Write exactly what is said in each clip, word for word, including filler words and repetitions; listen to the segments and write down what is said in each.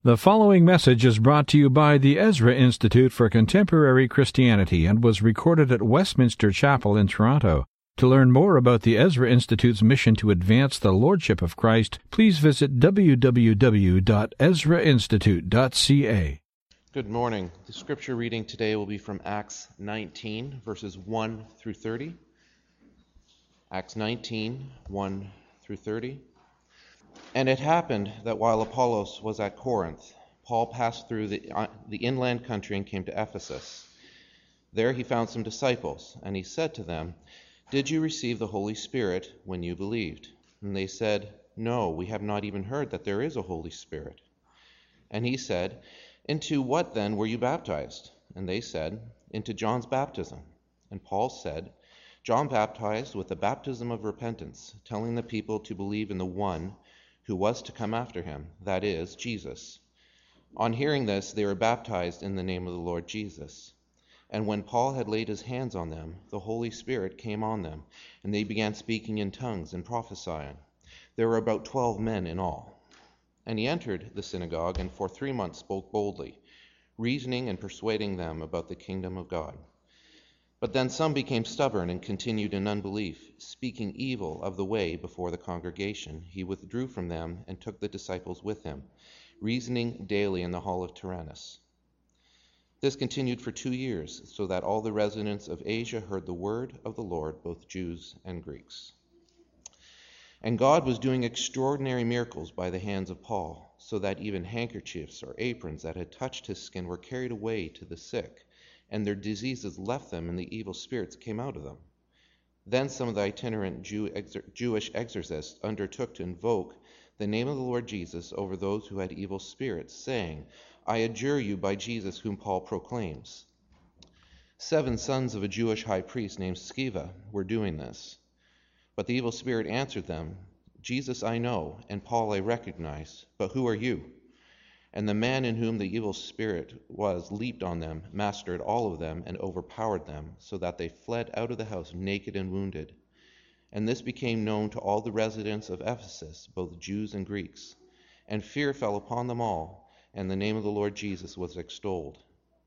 The following message is brought to you by the Ezra Institute for Contemporary Christianity and was recorded at Westminster Chapel in Toronto. To learn more about the Ezra Institute's mission to advance the Lordship of Christ, please visit w w w dot ezra institute dot c a. Good morning. The scripture reading today will be from Acts nineteen, verses one through thirty. Acts nineteen, one through thirty. And it happened that while Apollos was at Corinth, Paul passed through the, uh, the inland country and came to Ephesus. There he found some disciples, and he said to them, "Did you receive the Holy Spirit when you believed?" And they said, "No, we have not even heard that there is a Holy Spirit." And he said, "Into what then were you baptized?" And they said, "Into John's baptism." And Paul said, "John baptized with the baptism of repentance, telling the people to believe in the one who was to come after him, that is, Jesus." On hearing this, they were baptized in the name of the Lord Jesus. And when Paul had laid his hands on them, the Holy Spirit came on them, and they began speaking in tongues and prophesying. There were about twelve men in all. And he entered the synagogue, and for three months spoke boldly, reasoning and persuading them about the kingdom of God. But then some became stubborn and continued in unbelief, speaking evil of the way before the congregation. He withdrew from them and took the disciples with him, reasoning daily in the hall of Tyrannus. This continued for two years, so that all the residents of Asia heard the word of the Lord, both Jews and Greeks. And God was doing extraordinary miracles by the hands of Paul, so that even handkerchiefs or aprons that had touched his skin were carried away to the sick, and their diseases left them, and the evil spirits came out of them. Then some of the itinerant Jew, exor- Jewish exorcists undertook to invoke the name of the Lord Jesus over those who had evil spirits, saying, "I adjure you by Jesus whom Paul proclaims." Seven sons of a Jewish high priest named Sceva were doing this. But the evil spirit answered them, "Jesus I know, and Paul I recognize, but who are you?" And the man in whom the evil spirit was leaped on them, mastered all of them, and overpowered them, so that they fled out of the house naked and wounded. And this became known to all the residents of Ephesus, both Jews and Greeks. And fear fell upon them all, and the name of the Lord Jesus was extolled.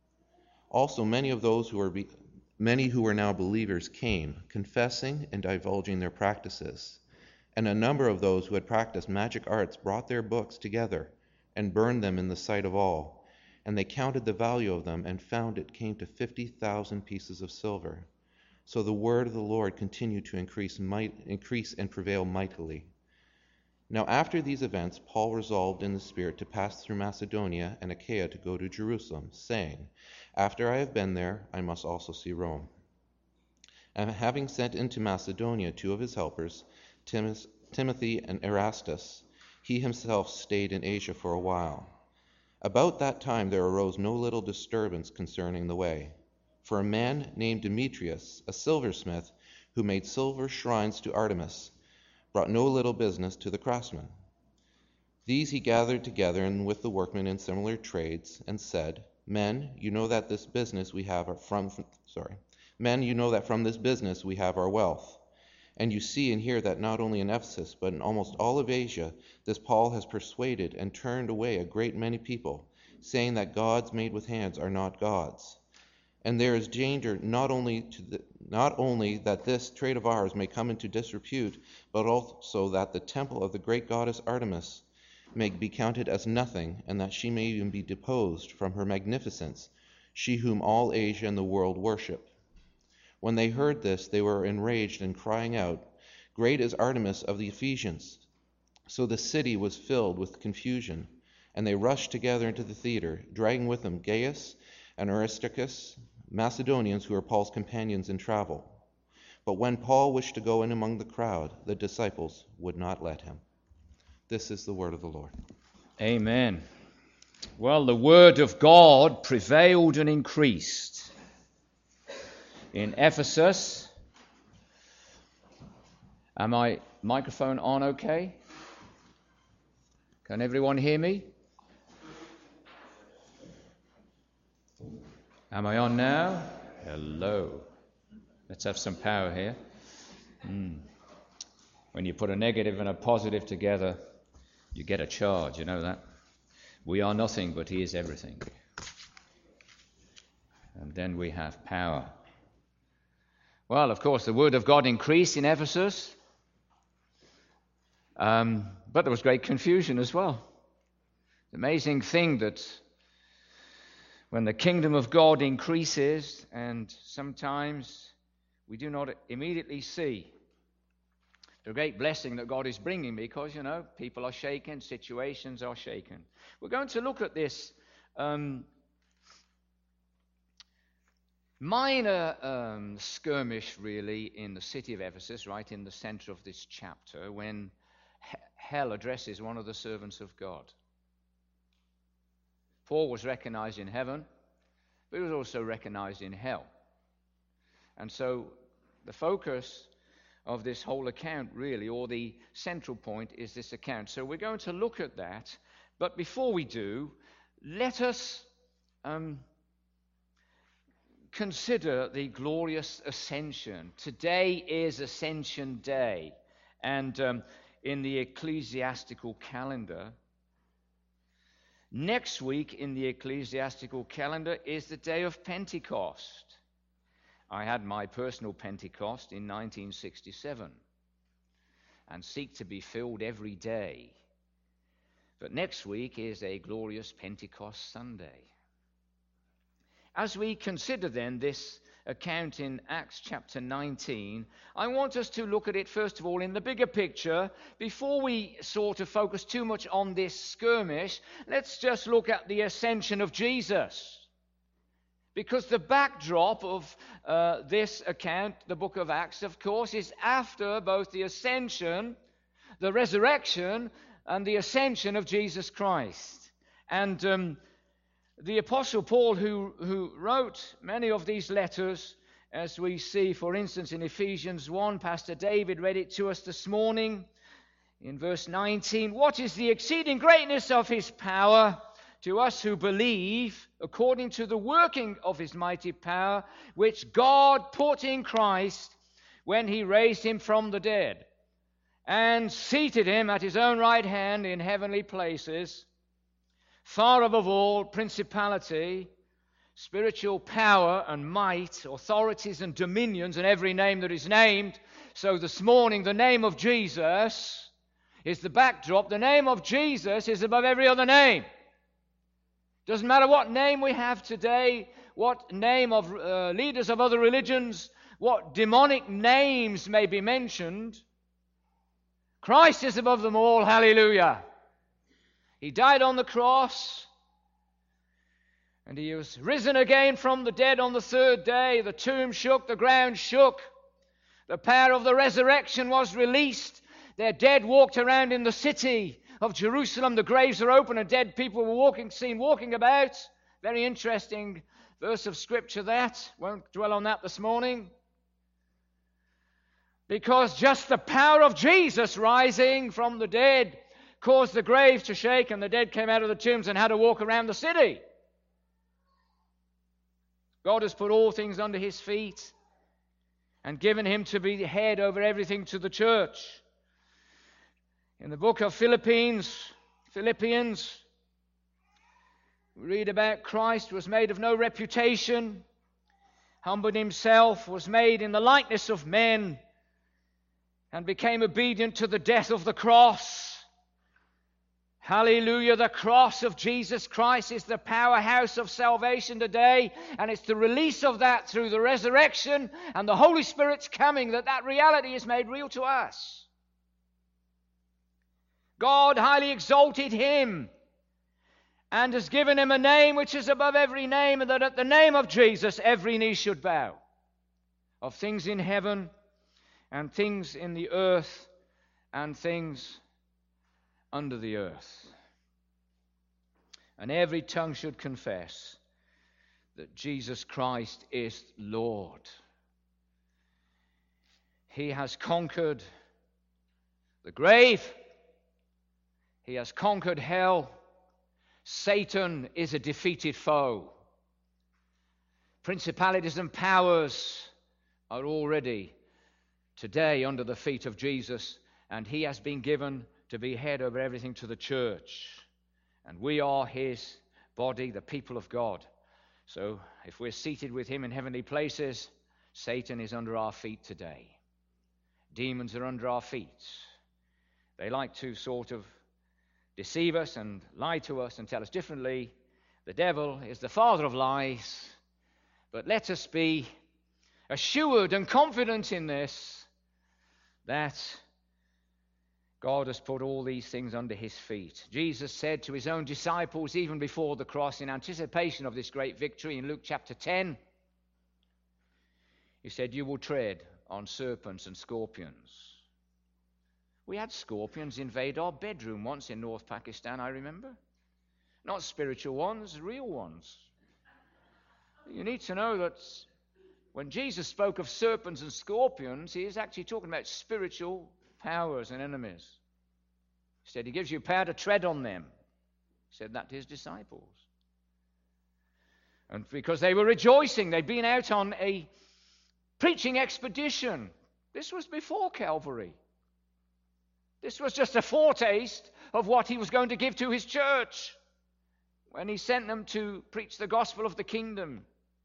Also many of those who were be- many who were now believers came, confessing and divulging their practices. And a number of those who had practiced magic arts brought their books together and burned them in the sight of all. And they counted the value of them and found it came to fifty thousand pieces of silver. So the word of the Lord continued to increase, might, increase and prevail mightily. Now after these events, Paul resolved in the Spirit to pass through Macedonia and Achaia to go to Jerusalem, saying, "After I have been there, I must also see Rome." And having sent into Macedonia two of his helpers, Tim- Timothy and Erastus, he himself stayed in Asia for a while. About that time there arose no little disturbance concerning the way. For a man named Demetrius, a silversmith, who made silver shrines to Artemis, brought no little business to the craftsmen. These he gathered together and with the workmen in similar trades, and said, Men, you know that this business we have our from, from sorry, men, you know that from this business we have our wealth. And you see and hear that not only in Ephesus, but in almost all of Asia, this Paul has persuaded and turned away a great many people, saying that gods made with hands are not gods. And there is danger not only to the, not only that this trade of ours may come into disrepute, but also that the temple of the great goddess Artemis may be counted as nothing, and that she may even be deposed from her magnificence, she whom all Asia and the world worship. When they heard this, they were enraged and crying out, "Great is Artemis of the Ephesians!" So the city was filled with confusion, and they rushed together into the theater, dragging with them Gaius and Aristarchus, Macedonians who were Paul's companions in travel. But when Paul wished to go in among the crowd, the disciples would not let him. This is the word of the Lord. Amen. Well, the word of God prevailed and increased in Ephesus. Am my microphone on okay? Can everyone hear me? Am I on now? Hello. Let's have some power here. Mm. When you put a negative and a positive together, you get a charge, you know that? We are nothing, but he is everything. And then we have power. Well, of course, the word of God increased in Ephesus, um, but there was great confusion as well. The amazing thing that when the kingdom of God increases, and sometimes we do not immediately see the great blessing that God is bringing, because, you know, people are shaken, situations are shaken. We're going to look at this um, minor um, skirmish, really, in the city of Ephesus, right in the center of this chapter, when he- hell addresses one of the servants of God. Paul was recognized in heaven, but he was also recognized in hell. And so the focus of this whole account, really, or the central point, is this account. So we're going to look at that. But before we do, let us um, consider the glorious ascension. Today is Ascension Day. And um, in the ecclesiastical calendar, next week in the ecclesiastical calendar is the day of Pentecost. I had my personal Pentecost in nineteen sixty-seven and seek to be filled every day. But next week is a glorious Pentecost Sunday. As we consider then this account in Acts chapter nineteen, I want us to look at it first of all in the bigger picture. Before we sort of focus too much on this skirmish, let's just look at the ascension of Jesus. Because the backdrop of uh, this account, the book of Acts, of course, is after both the ascension, the resurrection, and the ascension of Jesus Christ. And um, the Apostle Paul, who, who wrote many of these letters, as we see, for instance, in Ephesians one, Pastor David read it to us this morning, in verse nineteen, "What is the exceeding greatness of his power to us who believe, according to the working of his mighty power, which God put in Christ when he raised him from the dead, and seated him at his own right hand in heavenly places, far above all principality, spiritual power and might, authorities and dominions, and every name that is named." So this morning, the name of Jesus is the backdrop. The name of Jesus is above every other name. Doesn't matter what name we have today, what name of uh, leaders of other religions, what demonic names may be mentioned. Christ is above them all. Hallelujah. He died on the cross, and he was risen again from the dead on the third day. The tomb shook, the ground shook. The power of the resurrection was released. Their dead walked around in the city of Jerusalem. The graves are open and dead people were walking, seen walking about. Very interesting verse of scripture that. Won't dwell on that this morning. Because just the power of Jesus rising from the dead caused the graves to shake, and the dead came out of the tombs and had to walk around the city. God has put all things under his feet and given him to be the head over everything to the church. In the book of Philippians, Philippians, we read about Christ was made of no reputation, humbled himself, was made in the likeness of men, and became obedient to the death of the cross. Hallelujah. The cross of Jesus Christ is the powerhouse of salvation today, and it's the release of that through the resurrection and the Holy Spirit's coming that that reality is made real to us. God highly exalted him and has given him a name which is above every name, and that at the name of Jesus every knee should bow, of things in heaven and things in the earth and things under the earth. And every tongue should confess that Jesus Christ is Lord. He has conquered the grave. He has conquered hell. Satan is a defeated foe. Principalities and powers are already today under the feet of Jesus, and he has been given to be head over everything to the church. And we are his body, the people of God. So if we're seated with him in heavenly places, Satan is under our feet today. Demons are under our feet. They like to sort of deceive us and lie to us and tell us differently. The devil is the father of lies. But let us be assured and confident in this, that God has put all these things under his feet. Jesus said to his own disciples, even before the cross, in anticipation of this great victory, in Luke chapter ten, he said, you will tread on serpents and scorpions. We had scorpions invade our bedroom once in North Pakistan, I remember. Not spiritual ones, real ones. You need to know that when Jesus spoke of serpents and scorpions, he is actually talking about spiritual powers and enemies. He said he gives you power to tread on them. He said that to his disciples. And because they were rejoicing, they'd been out on a preaching expedition. This was before Calvary. This was just a foretaste of what he was going to give to his church when he sent them to preach the gospel of the kingdom.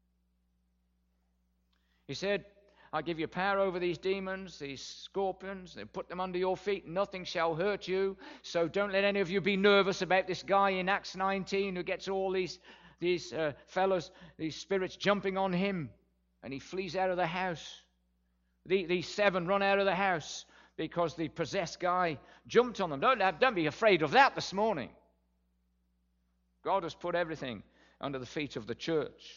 He said, I give you power over these demons, these scorpions, and put them under your feet. Nothing shall hurt you. So don't let any of you be nervous about this guy in Acts nineteen who gets all these, these uh, fellows, these spirits jumping on him. And he flees out of the house. The, these seven run out of the house because the possessed guy jumped on them. Don't, don't be afraid of that this morning. God has put everything under the feet of the church.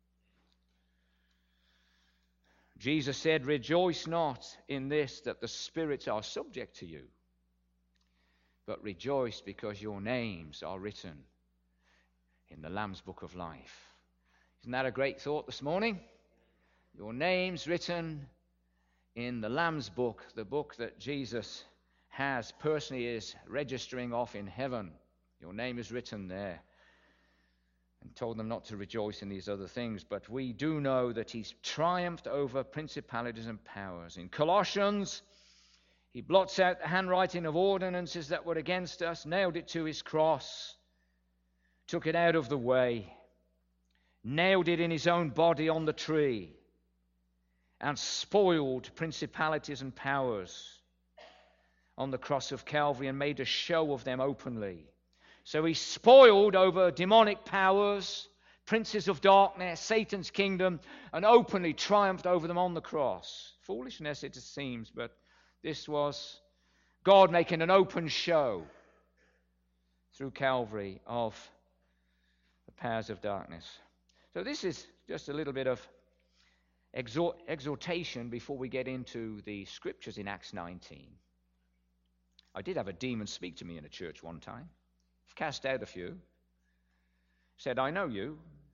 Jesus said, rejoice not in this, that the spirits are subject to you, but rejoice because your names are written in the Lamb's book of life. Isn't that a great thought this morning? Your name's written in the Lamb's book, the book that Jesus has personally is registering off in heaven. Your name is written there. And told them not to rejoice in these other things. But we do know that he's triumphed over principalities and powers. In Colossians, he blots out the handwriting of ordinances that were against us, nailed it to his cross, took it out of the way, nailed it in his own body on the tree, and spoiled principalities and powers on the cross of Calvary and made a show of them openly. So he spoiled over demonic powers, princes of darkness, Satan's kingdom, and openly triumphed over them on the cross. Foolishness it seems, but this was God making an open show through Calvary of the powers of darkness. So this is just a little bit of exhort, exhortation before we get into the scriptures in Acts nineteen. I did have a demon speak to me in a church one time. I've cast out a few. Said, I know you.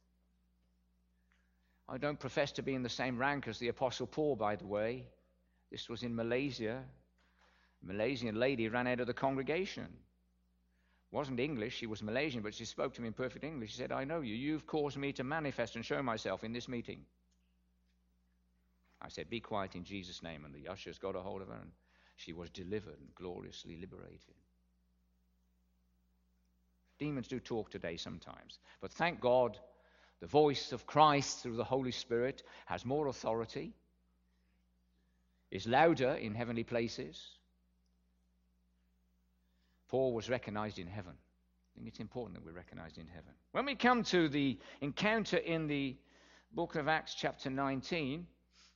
I don't profess to be in the same rank as the Apostle Paul, by the way. This was in Malaysia. A Malaysian lady ran out of the congregation. Wasn't English, she was Malaysian, but she spoke to me in perfect English. She said, I know you. You've caused me to manifest and show myself in this meeting. I said, be quiet in Jesus' name. And the ushers got a hold of her, and she was delivered and gloriously liberated. Demons do talk today sometimes. But thank God, the voice of Christ through the Holy Spirit has more authority, is louder in heavenly places. Paul was recognized in heaven. I think it's important that we're recognized in heaven. When we come to the encounter in the book of Acts chapter nineteen,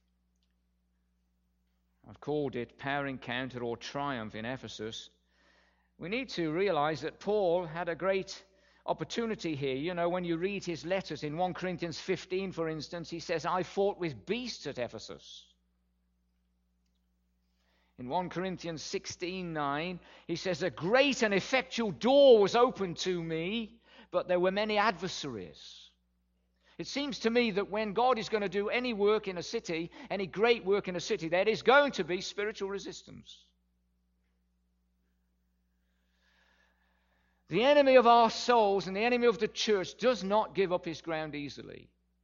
I've called it Power Encounter or Triumph in Ephesus. We need to realize that Paul had a great opportunity here. You know, when you read his letters in First Corinthians fifteen, for instance, he says, I fought with beasts at Ephesus. In First Corinthians sixteen nine, he says, a great and effectual door was opened to me, but there were many adversaries. It seems to me that when God is going to do any work in a city, any great work in a city, there is going to be spiritual resistance. The enemy of our souls and the enemy of the church does not give up his ground easily.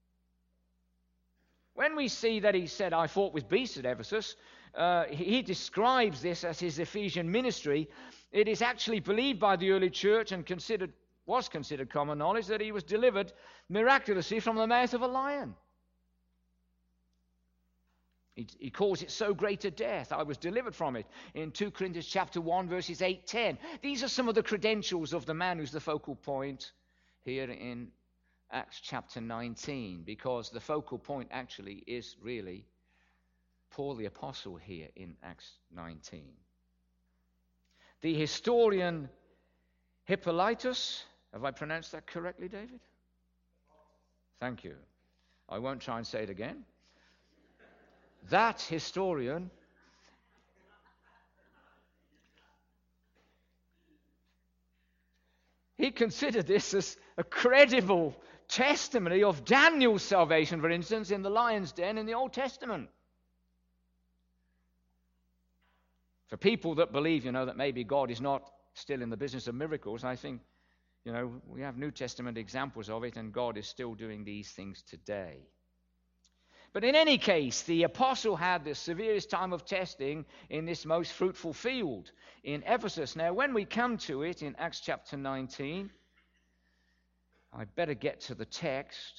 When we see that he said, I fought with beasts at Ephesus, uh, he describes this as his Ephesian ministry. It is actually believed by the early church and considered was considered common knowledge that he was delivered miraculously from the mouth of a lion. He, he calls it so great a death. I was delivered from it in Second Corinthians chapter one, verses eight, ten. These are some of the credentials of the man who's the focal point here in Acts chapter nineteen, because the focal point actually is really Paul the Apostle here in Acts nineteen. The historian Hippolytus, have I pronounced that correctly, David? Thank you. I won't try and say it again. That historian he considered this as a credible testimony of Daniel's salvation, for instance, in the lion's den in the Old Testament. For people that believe, you know, that maybe God is not still in the business of miracles, I think, you know, we have New Testament examples of it, and God is still doing these things today. But in any case, the apostle had the severest time of testing in this most fruitful field in Ephesus. Now, when we come to it in Acts chapter nineteen, I'd better get to the text.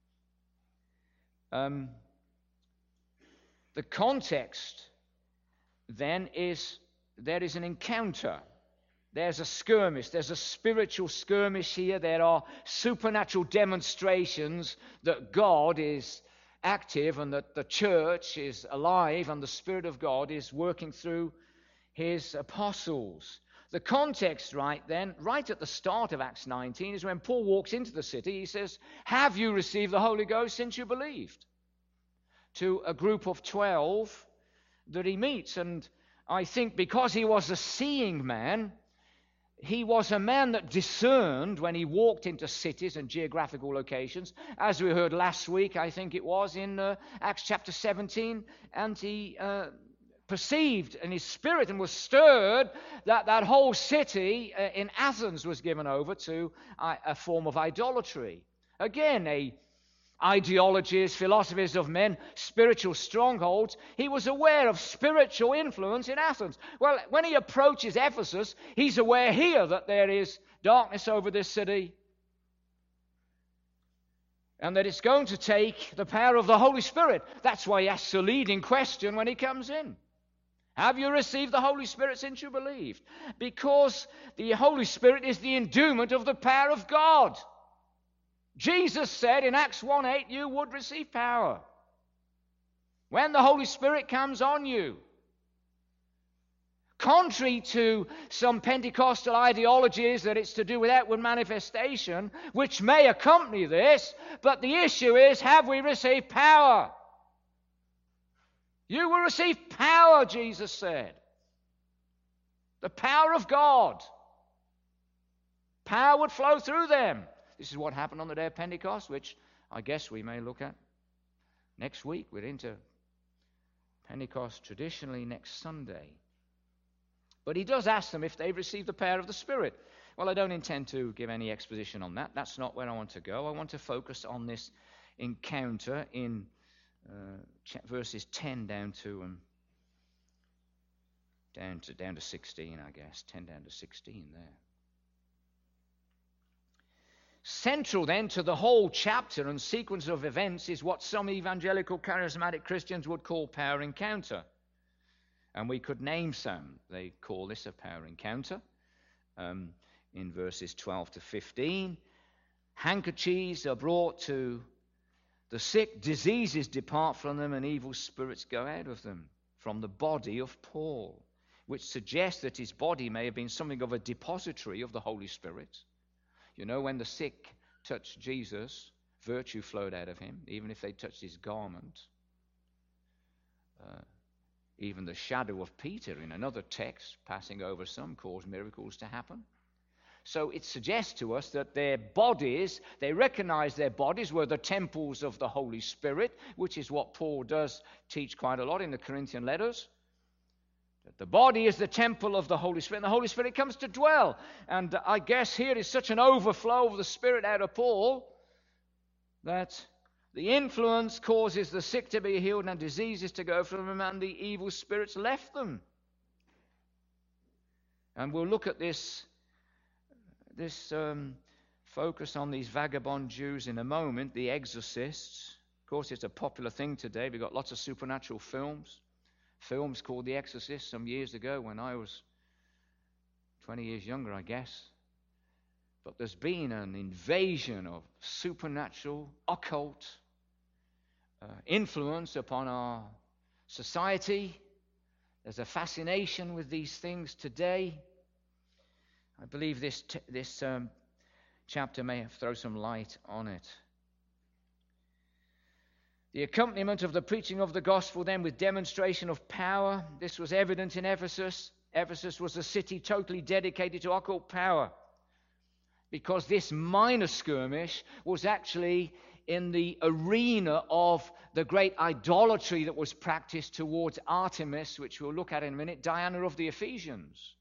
Um, the context then is there is an encounter. There's a skirmish. There's a spiritual skirmish here. There are supernatural demonstrations that God is active and that the church is alive and the Spirit of God is working through his apostles. The context right then, right at the start of Acts nineteen, is when Paul walks into the city. He says, "Have you received the Holy Ghost since you believed?" To a group of twelve that he meets. And I think because he was a seeing man, he was a man that discerned when he walked into cities and geographical locations, as we heard last week, I think it was, in uh, Acts chapter seventeen, and he uh, perceived in his spirit and was stirred that that whole city uh, in Athens was given over to uh, a form of idolatry. Again, a ideologies, philosophies of men, spiritual strongholds. He was aware of spiritual influence in Athens. Well, when he approaches Ephesus, he's aware here that there is darkness over this city and that it's going to take the power of the Holy Spirit. That's why he asks a leading question when he comes in. Have you received the Holy Spirit since you believed? Because the Holy Spirit is the endowment of the power of God. Jesus said in Acts one eight, you would receive power when the Holy Spirit comes on you. Contrary to some Pentecostal ideologies that it's to do with outward manifestation, which may accompany this, but the issue is, have we received power? You will receive power, Jesus said. The power of God. Power would flow through them. This is what happened on the day of Pentecost, which I guess we may look at next week. We're into Pentecost traditionally next Sunday. But he does ask them if they've received the power of the Spirit. Well, I don't intend to give any exposition on that. That's not where I want to go. I want to focus on this encounter in uh, verses ten down to um, down to down to sixteen, I guess. ten down to sixteen there. Central then to the whole chapter and sequence of events is what some evangelical charismatic Christians would call power encounter. And we could name some. They call this a power encounter. Um, in verses twelve to fifteen, handkerchiefs are brought to the sick, diseases depart from them, and evil spirits go out of them from the body of Paul, which suggests that his body may have been something of a depository of the Holy Spirit. You know, when the sick touched Jesus, virtue flowed out of him, even if they touched his garment. Uh, even the shadow of Peter in another text, passing over some, caused miracles to happen. So it suggests to us that their bodies, they recognize their bodies were the temples of the Holy Spirit, which is what Paul does teach quite a lot in the Corinthian letters. That the body is the temple of the Holy Spirit, and the Holy Spirit comes to dwell. And I guess here is such an overflow of the Spirit out of Paul that the influence causes the sick to be healed and diseases to go from them, and the evil spirits left them. And we'll look at this, this um, focus on these vagabond Jews in a moment, the exorcists. Of course, it's a popular thing today. We've got lots of supernatural films. Films called The Exorcist some years ago when I was twenty years younger, I guess. But there's been an invasion of supernatural, occult uh, influence upon our society. There's a fascination with these things today. I believe this t- this um, chapter may throw some light on it. The accompaniment of the preaching of the gospel then with demonstration of power. This was evident in Ephesus. Ephesus was a city totally dedicated to occult power, because this minor skirmish was actually in the arena of the great idolatry that was practiced towards Artemis, which we'll look at in a minute, Diana of the Ephesians.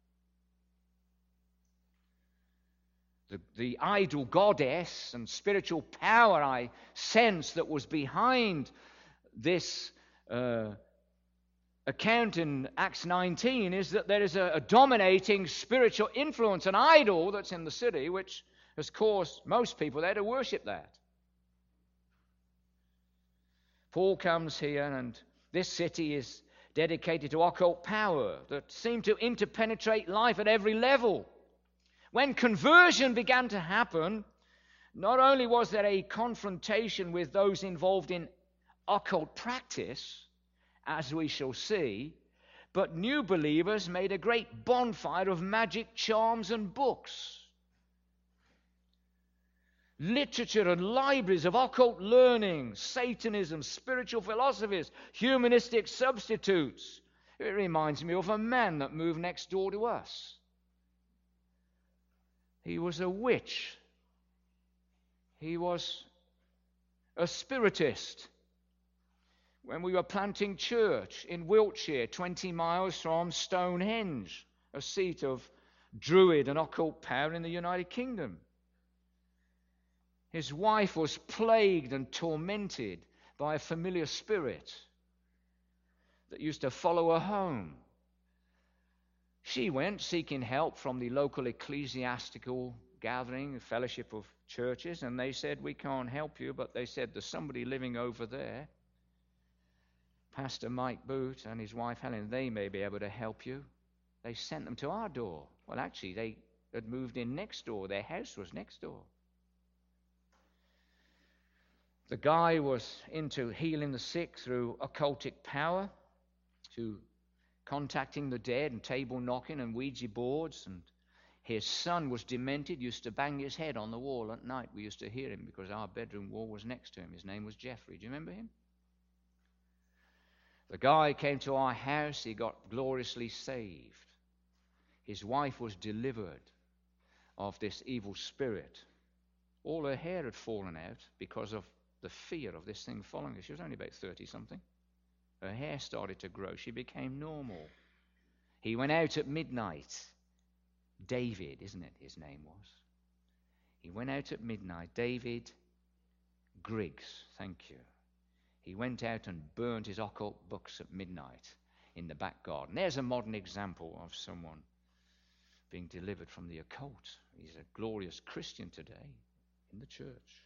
The, the idol goddess and spiritual power I sense that was behind this uh, account in Acts nineteen is that there is a, a dominating spiritual influence, an idol that's in the city, which has caused most people there to worship that. Paul comes here, and this city is dedicated to occult power that seemed to interpenetrate life at every level. When conversion began to happen, not only was there a confrontation with those involved in occult practice, as we shall see, but new believers made a great bonfire of magic charms and books. Literature and libraries of occult learning, Satanism, spiritual philosophies, humanistic substitutes. It reminds me of a man that moved next door to us. He was a witch. He was a spiritist. When we were planting church in Wiltshire, twenty miles from Stonehenge, a seat of Druid and occult power in the United Kingdom. His wife was plagued and tormented by a familiar spirit that used to follow her home. She went seeking help from the local ecclesiastical gathering, a fellowship of churches, and they said, "We can't help you," but they said, "There's somebody living over there, Pastor Mike Boot and his wife Helen, they may be able to help you." They sent them to our door. Well, actually, they had moved in next door. Their house was next door. The guy was into healing the sick through occultic power, to contacting the dead and table knocking and Ouija boards. And his son was demented, used to bang his head on the wall at night. We used to hear him because our bedroom wall was next to him. His name was Jeffrey. Do you remember him? The guy came to our house. He got gloriously saved. His wife was delivered of this evil spirit. All her hair had fallen out because of the fear of this thing following her. She was only about thirty-something. Her hair started to grow. She became normal. He went out at midnight. David, isn't it, his name was? He went out at midnight. David Griggs, thank you. He went out and burned his occult books at midnight in the back garden. There's a modern example of someone being delivered from the occult. He's a glorious Christian today in the church.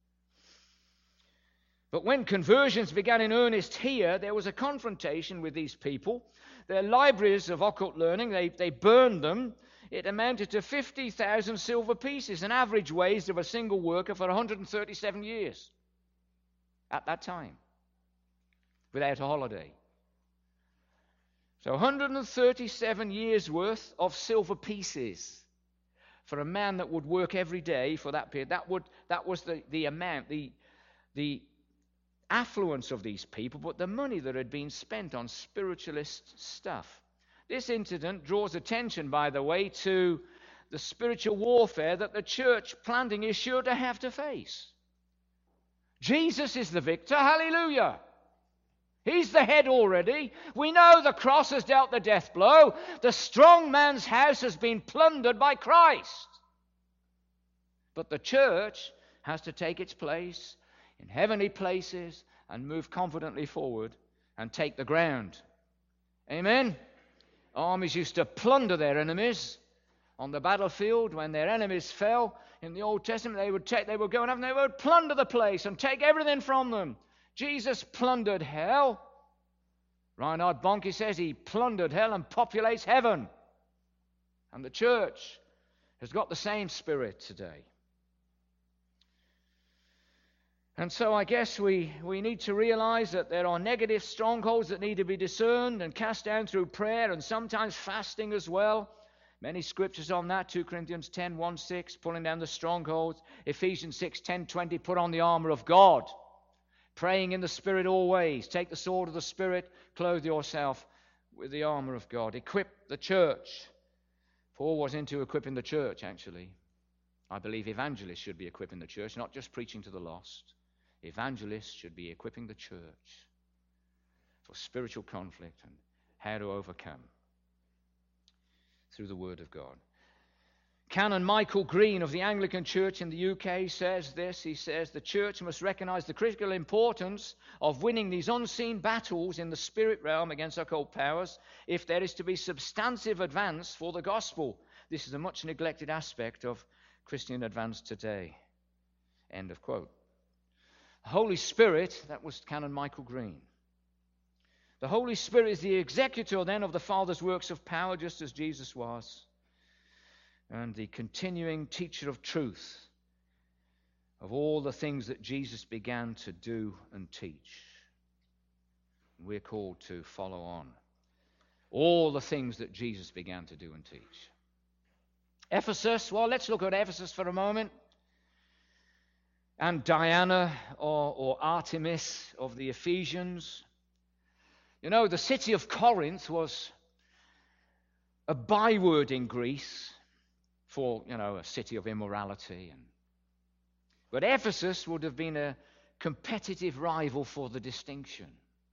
But when conversions began in earnest here, there was a confrontation with these people. Their libraries of occult learning, they, they burned them. It amounted to fifty thousand silver pieces, an average wage of a single worker for one hundred thirty-seven years at that time, without a holiday. So one hundred thirty-seven years worth of silver pieces for a man that would work every day for that period. That would that was the, the amount, the the affluence of these people, but the money that had been spent on spiritualist stuff. This incident draws attention, by the way, to the spiritual warfare that the church planting is sure to have to face. Jesus is the victor. Hallelujah. He's the head already. We know the cross has dealt the death blow. The strong man's house has been plundered by Christ. But the church has to take its place in heavenly places and move confidently forward and take the ground. Amen? Armies used to plunder their enemies. On the battlefield, when their enemies fell in the Old Testament, they would take, they would go and have, they would plunder the place and take everything from them. Jesus plundered hell. Reinhard Bonnke says he plundered hell and populates heaven. And the church has got the same spirit today. And so I guess we, we need to realize that there are negative strongholds that need to be discerned and cast down through prayer and sometimes fasting as well. Many scriptures on that. Two Corinthians ten, one, six, pulling down the strongholds. Ephesians six, ten, twenty, put on the armor of God. Praying in the Spirit always. Take the sword of the Spirit. Clothe yourself with the armor of God. Equip the church. Paul was into equipping the church, actually. I believe evangelists should be equipping the church, not just preaching to the lost. Evangelists should be equipping the church for spiritual conflict and how to overcome through the Word of God. Canon Michael Green of the Anglican Church in the U K says this. He says, the church must recognize the critical importance of winning these unseen battles in the spirit realm against occult powers if there is to be substantive advance for the gospel. This is a much neglected aspect of Christian advance today. End of quote. The Holy Spirit, that was Canon Michael Green. The Holy Spirit is the executor then of the Father's works of power, just as Jesus was, and the continuing teacher of truth of all the things that Jesus began to do and teach. We're called to follow on all the things that Jesus began to do and teach. Ephesus, well, let's look at Ephesus for a moment. And Diana, or, or Artemis of the Ephesians. You know, the city of Corinth was a byword in Greece for, you know, a city of immorality. And, but Ephesus would have been a competitive rival for the distinction.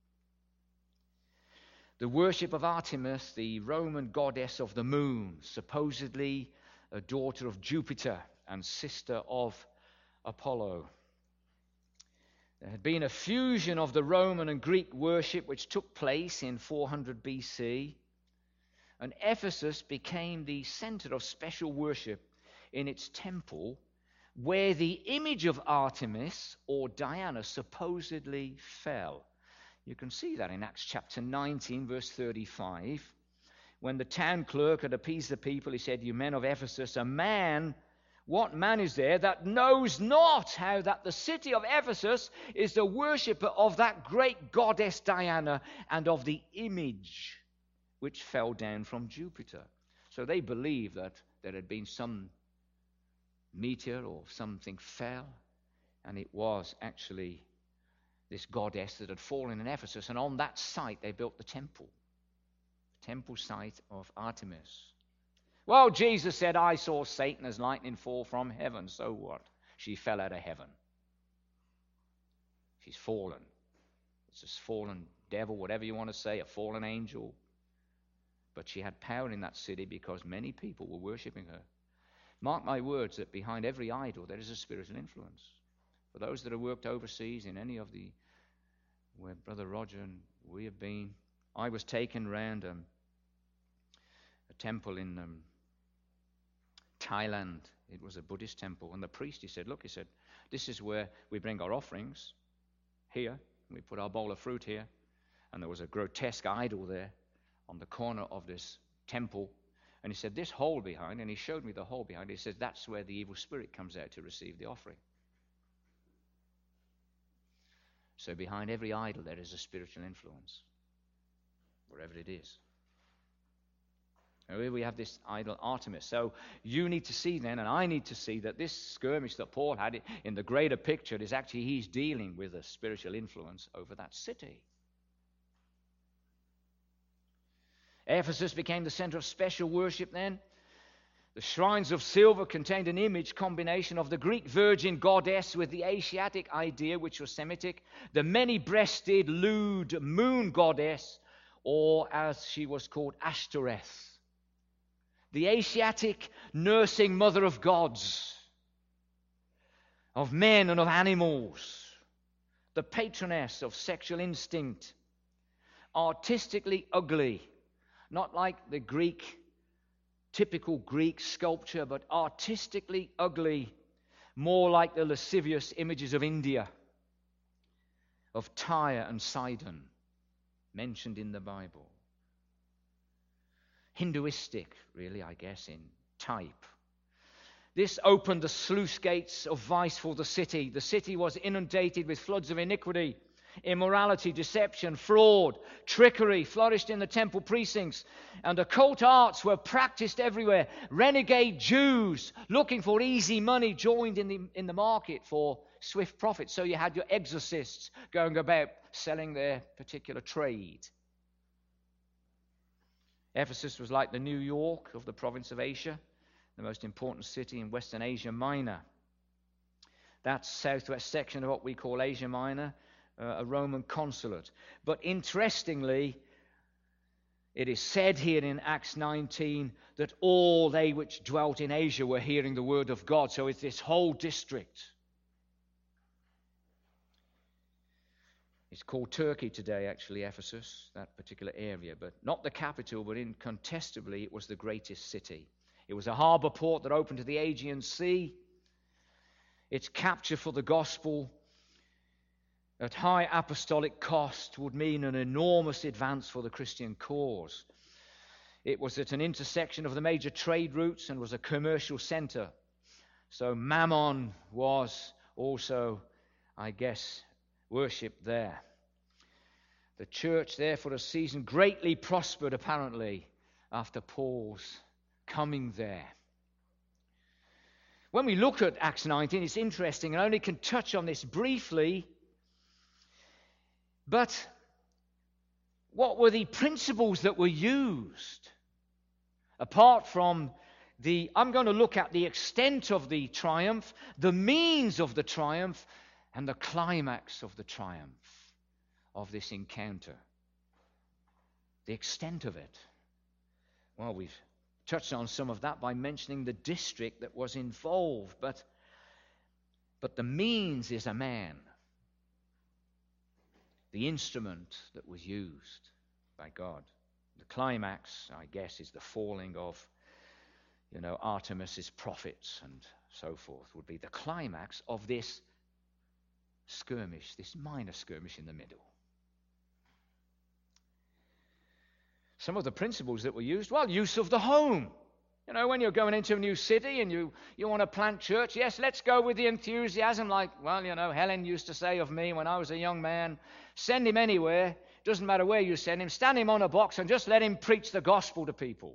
The worship of Artemis, the Roman goddess of the moon, supposedly a daughter of Jupiter and sister of Apollo. There had been a fusion of the Roman and Greek worship which took place in four hundred B C, and Ephesus became the center of special worship in its temple, where the image of Artemis or Diana supposedly fell. You can see that in Acts chapter nineteen, verse thirty-five. When the town clerk had appeased the people, he said, "You men of Ephesus, a man, what man is there that knows not how that the city of Ephesus is the worshipper of that great goddess Diana and of the image which fell down from Jupiter?" So they believed that there had been some meteor or something fell, and it was actually this goddess that had fallen in Ephesus, and on that site they built the temple, the temple site of Artemis. Well, Jesus said, "I saw Satan as lightning fall from heaven." So what? She fell out of heaven. She's fallen. It's a fallen devil, whatever you want to say, a fallen angel. But she had power in that city because many people were worshipping her. Mark my words that behind every idol there is a spiritual influence. For those that have worked overseas in any of the, where Brother Roger and we have been, I was taken round um, a temple in um, Thailand. It was a Buddhist temple, and the priest, he said, look, he said, this is where we bring our offerings, here, we put our bowl of fruit here, and there was a grotesque idol there on the corner of this temple, and he said, this hole behind, and he showed me the hole behind, he said, that's where the evil spirit comes out to receive the offering. So behind every idol there is a spiritual influence, wherever it is. Here we have this idol Artemis. So you need to see then, and I need to see, that this skirmish that Paul had in the greater picture is actually he's dealing with a spiritual influence over that city. Ephesus became the center of special worship then. The shrines of silver contained an image combination of the Greek virgin goddess with the Asiatic idea, which was Semitic, the many-breasted, lewd moon goddess, or as she was called, Ashtoreth, the Asiatic nursing mother of gods, of men and of animals, the patroness of sexual instinct, artistically ugly, not like the Greek typical Greek sculpture, but artistically ugly, more like the lascivious images of India, of Tyre and Sidon, mentioned in the Bible. Hinduistic, really, I guess, in type. This opened the sluice gates of vice for the city. The city was inundated with floods of iniquity. Immorality, deception, fraud, trickery flourished in the temple precincts, and occult arts were practiced everywhere. Renegade Jews looking for easy money joined in the, in the market for swift profit. So you had your exorcists going about selling their particular trade. Ephesus was like the New York of the province of Asia, the most important city in Western Asia Minor. That southwest section of what we call Asia Minor, uh, a Roman consulate. But interestingly, it is said here in Acts nineteen that all they which dwelt in Asia were hearing the word of God. So it's this whole district. It's called Turkey today, actually, Ephesus, that particular area. But not the capital, but incontestably it was the greatest city. It was a harbor port that opened to the Aegean Sea. Its capture for the gospel at high apostolic cost would mean an enormous advance for the Christian cause. It was at an intersection of the major trade routes and was a commercial center. So Mammon was also, I guess, worshipped there. The church there for a season greatly prospered, apparently, after Paul's coming there. When we look at Acts nineteen, it's interesting, and I only can touch on this briefly, but what were the principles that were used? Apart from the, I'm going to look at the extent of the triumph, the means of the triumph, and the climax of the triumph of this encounter. The extent of it. Well, we've touched on some of that by mentioning the district that was involved, but, but the means is a man. The instrument that was used by God. The climax, I guess, is the falling of, you know, Artemis's prophets and so forth, would be the climax of this skirmish, this minor skirmish in the middle. Some of the principles that were used, well, use of the home. You know, when you're going into a new city and you, you want to plant church, yes, let's go with the enthusiasm like, well, you know, Helen used to say of me when I was a young man, send him anywhere, doesn't matter where you send him, stand him on a box and just let him preach the gospel to people.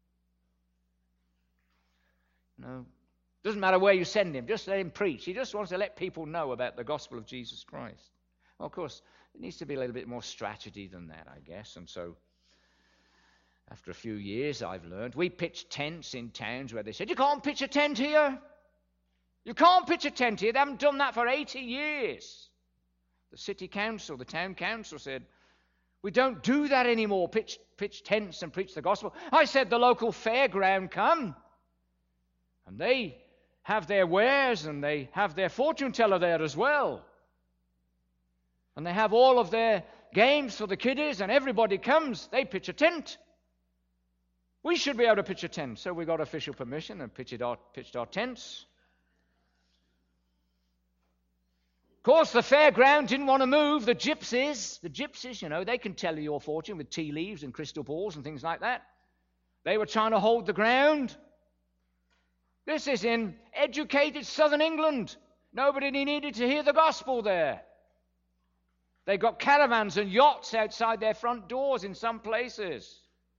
You know, doesn't matter where you send him, just let him preach. He just wants to let people know about the gospel of Jesus Christ. Well, of course, it needs to be a little bit more strategy than that, I guess, and so after a few years, I've learned, we pitched tents in towns where they said, you can't pitch a tent here. You can't pitch a tent here. They haven't done that for eighty years. The city council, the town council said, we don't do that anymore, pitch, pitch tents and preach the gospel. I said, the local fairground come. And they have their wares and they have their fortune teller there as well. And they have all of their games for the kiddies and everybody comes. They pitch a tent. We should be able to pitch a tent. So we got official permission and pitched our, pitched our tents. Of course, the fairground didn't want to move. The gypsies, the gypsies, you know, they can tell you your fortune with tea leaves and crystal balls and things like that. They were trying to hold the ground. This is in educated southern England. Nobody needed to hear the gospel there. They got caravans and yachts outside their front doors in some places.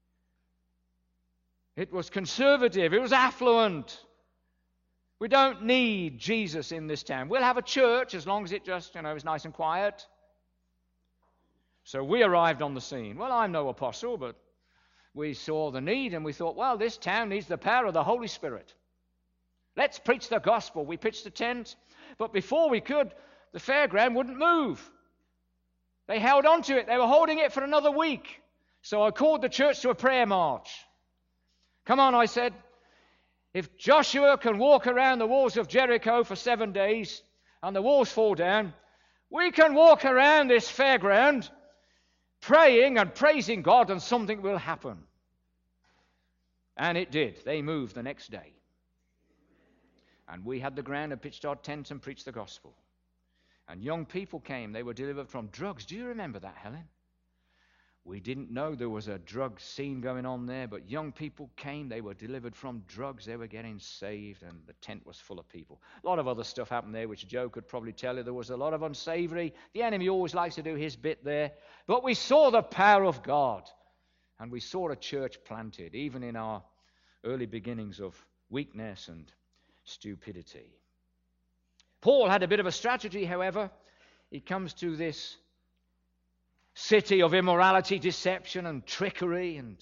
It was conservative. It was affluent. We don't need Jesus in this town. We'll have a church as long as it just, you know, is nice and quiet. So we arrived on the scene. Well, I'm no apostle, but we saw the need and we thought, well, this town needs the power of the Holy Spirit. Let's preach the gospel. We pitched a tent, but before we could, the fairground wouldn't move. They held on to it. They were holding it for another week. So I called the church to a prayer march. Come on, I said. If Joshua can walk around the walls of Jericho for seven days and the walls fall down, we can walk around this fairground praying and praising God and something will happen. And it did. They moved the next day. And we had the ground and pitched our tents and preached the gospel. And young people came. They were delivered from drugs. Do you remember that, Helen? We didn't know there was a drug scene going on there, but young people came. They were delivered from drugs. They were getting saved, and the tent was full of people. A lot of other stuff happened there, which Joe could probably tell you. There was a lot of unsavory. The enemy always likes to do his bit there. But we saw the power of God, and we saw a church planted, even in our early beginnings of weakness and stupidity. Paul had a bit of a strategy, however. He comes to this city of immorality, deception, and trickery, and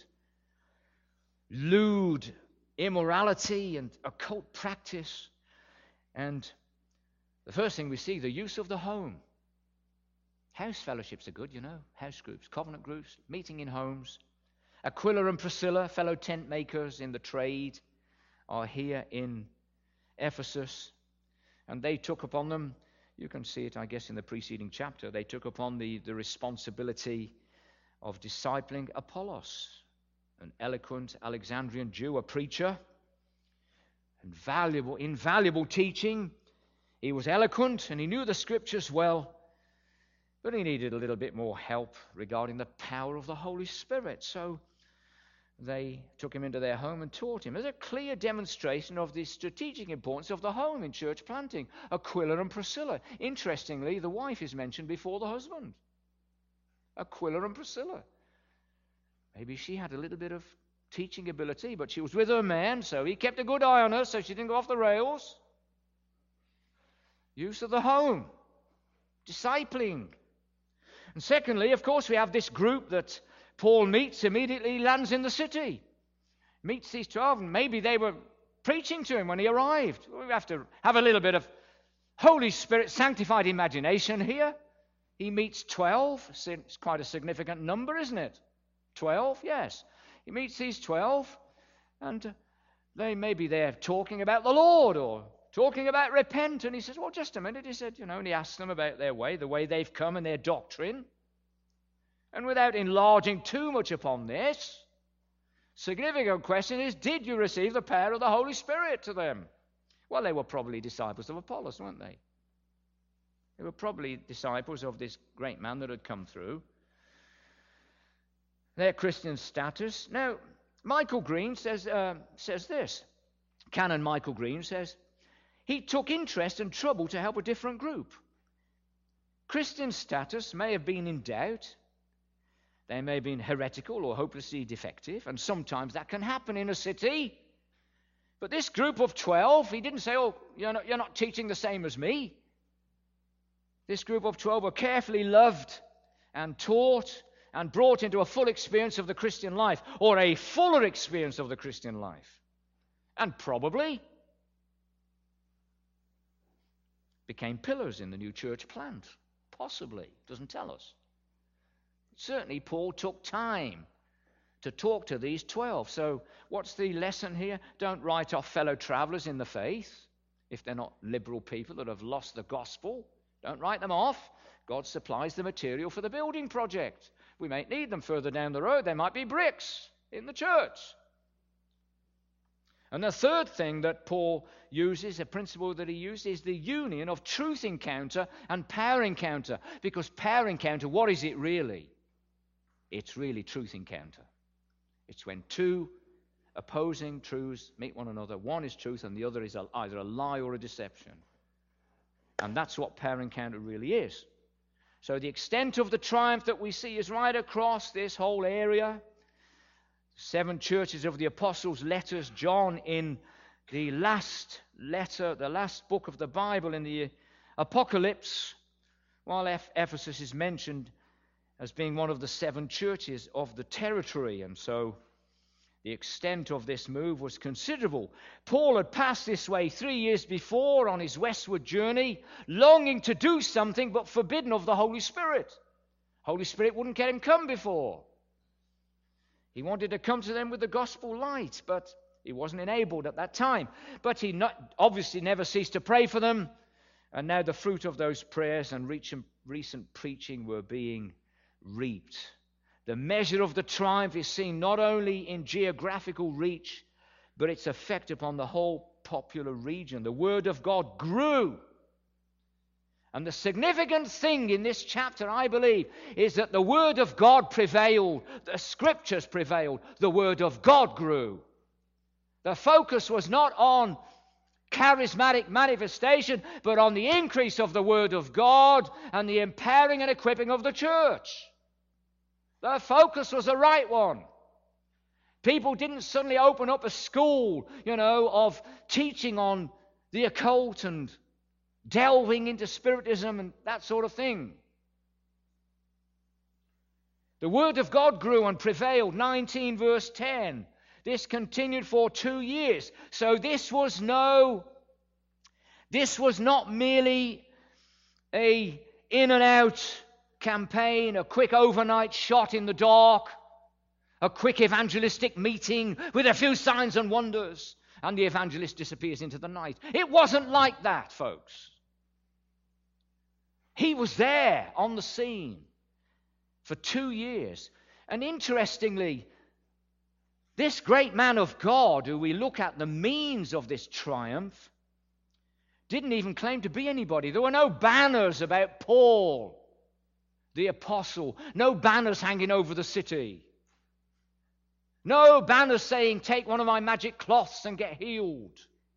lewd immorality and occult practice. And the first thing we see, the use of the home. House fellowships are good, you know, house groups, covenant groups, meeting in homes. Aquila and Priscilla, fellow tent makers in the trade, are here in Ephesus, and they took upon them, you can see it, I guess, in the preceding chapter, they took upon the, the responsibility of discipling Apollos, an eloquent Alexandrian Jew, a preacher, and valuable, invaluable teaching. He was eloquent and he knew the scriptures well, but he needed a little bit more help regarding the power of the Holy Spirit. So they took him into their home and taught him. There's a clear demonstration of the strategic importance of the home in church planting. Aquila and Priscilla. Interestingly, the wife is mentioned before the husband. Aquila and Priscilla. Maybe she had a little bit of teaching ability, but she was with her man, so he kept a good eye on her so she didn't go off the rails. Use of the home. Discipling. And secondly, of course, we have this group that Paul meets, immediately lands in the city. Meets these twelve, and maybe they were preaching to him when he arrived. We have to have a little bit of Holy Spirit sanctified imagination here. He meets twelve. It's quite a significant number, isn't it? Twelve, yes. He meets these twelve, and they maybe they're talking about the Lord or talking about repent. And he says, well, just a minute. He said, you know, and he asks them about their way, the way they've come and their doctrine. And without enlarging too much upon this, significant question is, did you receive the power of the Holy Spirit to them? Well, they were probably disciples of Apollos, weren't they? They were probably disciples of this great man that had come through. Their Christian status. Now, Michael Green says, uh, says this. Canon Michael Green says, he took interest and trouble to help a different group. Christian status may have been in doubt. They may have been heretical or hopelessly defective, and sometimes that can happen in a city. But this group of twelve, he didn't say, oh, you're not, you're not teaching the same as me. This group of twelve were carefully loved and taught and brought into a full experience of the Christian life, or a fuller experience of the Christian life. And probably became pillars in the new church plant. Possibly. Doesn't tell us. Certainly, Paul took time to talk to these twelve. So, what's the lesson here? Don't write off fellow travelers in the faith if they're not liberal people that have lost the gospel. Don't write them off. God supplies the material for the building project. We might need them further down the road. There might be bricks in the church. And the third thing that Paul uses, a principle that he uses, is the union of truth encounter and power encounter. Because power encounter, what is it really? It's really truth encounter. It's when two opposing truths meet one another. One is truth and the other is either a lie or a deception. And that's what power encounter really is. So the extent of the triumph that we see is right across this whole area. Seven churches of the apostles' letters. John in the last letter, the last book of the Bible in the Apocalypse, while Ephesus is mentioned as being one of the seven churches of the territory. And so the extent of this move was considerable. Paul had passed this way three years before on his westward journey, longing to do something but forbidden of the Holy Spirit. Holy Spirit wouldn't let him come before. He wanted to come to them with the gospel light, but he wasn't enabled at that time. But he not, obviously never ceased to pray for them. And now the fruit of those prayers and recent preaching were being reaped. The measure of the triumph is seen not only in geographical reach, but its effect upon the whole popular region. The word of God grew. And the significant thing in this chapter, I believe, is that the word of God prevailed. The scriptures prevailed. The word of God grew. The focus was not on charismatic manifestation, but on the increase of the word of God and the empowering and equipping of the church. The focus was the right one. People didn't suddenly open up a school, you know, of teaching on the occult and delving into spiritism and that sort of thing. The word of God grew and prevailed. nineteen verse ten. This continued for two years. So this was no, this was not merely a in and out campaign, a quick overnight shot in the dark, a quick evangelistic meeting with a few signs and wonders, and the evangelist disappears into the night. It wasn't like that, folks. He was there on the scene for two years. And interestingly, this great man of God, who we look at the means of this triumph, didn't even claim to be anybody. There were no banners about Paul, the apostle. No banners hanging over the city. No banners saying, take one of my magic cloths and get healed.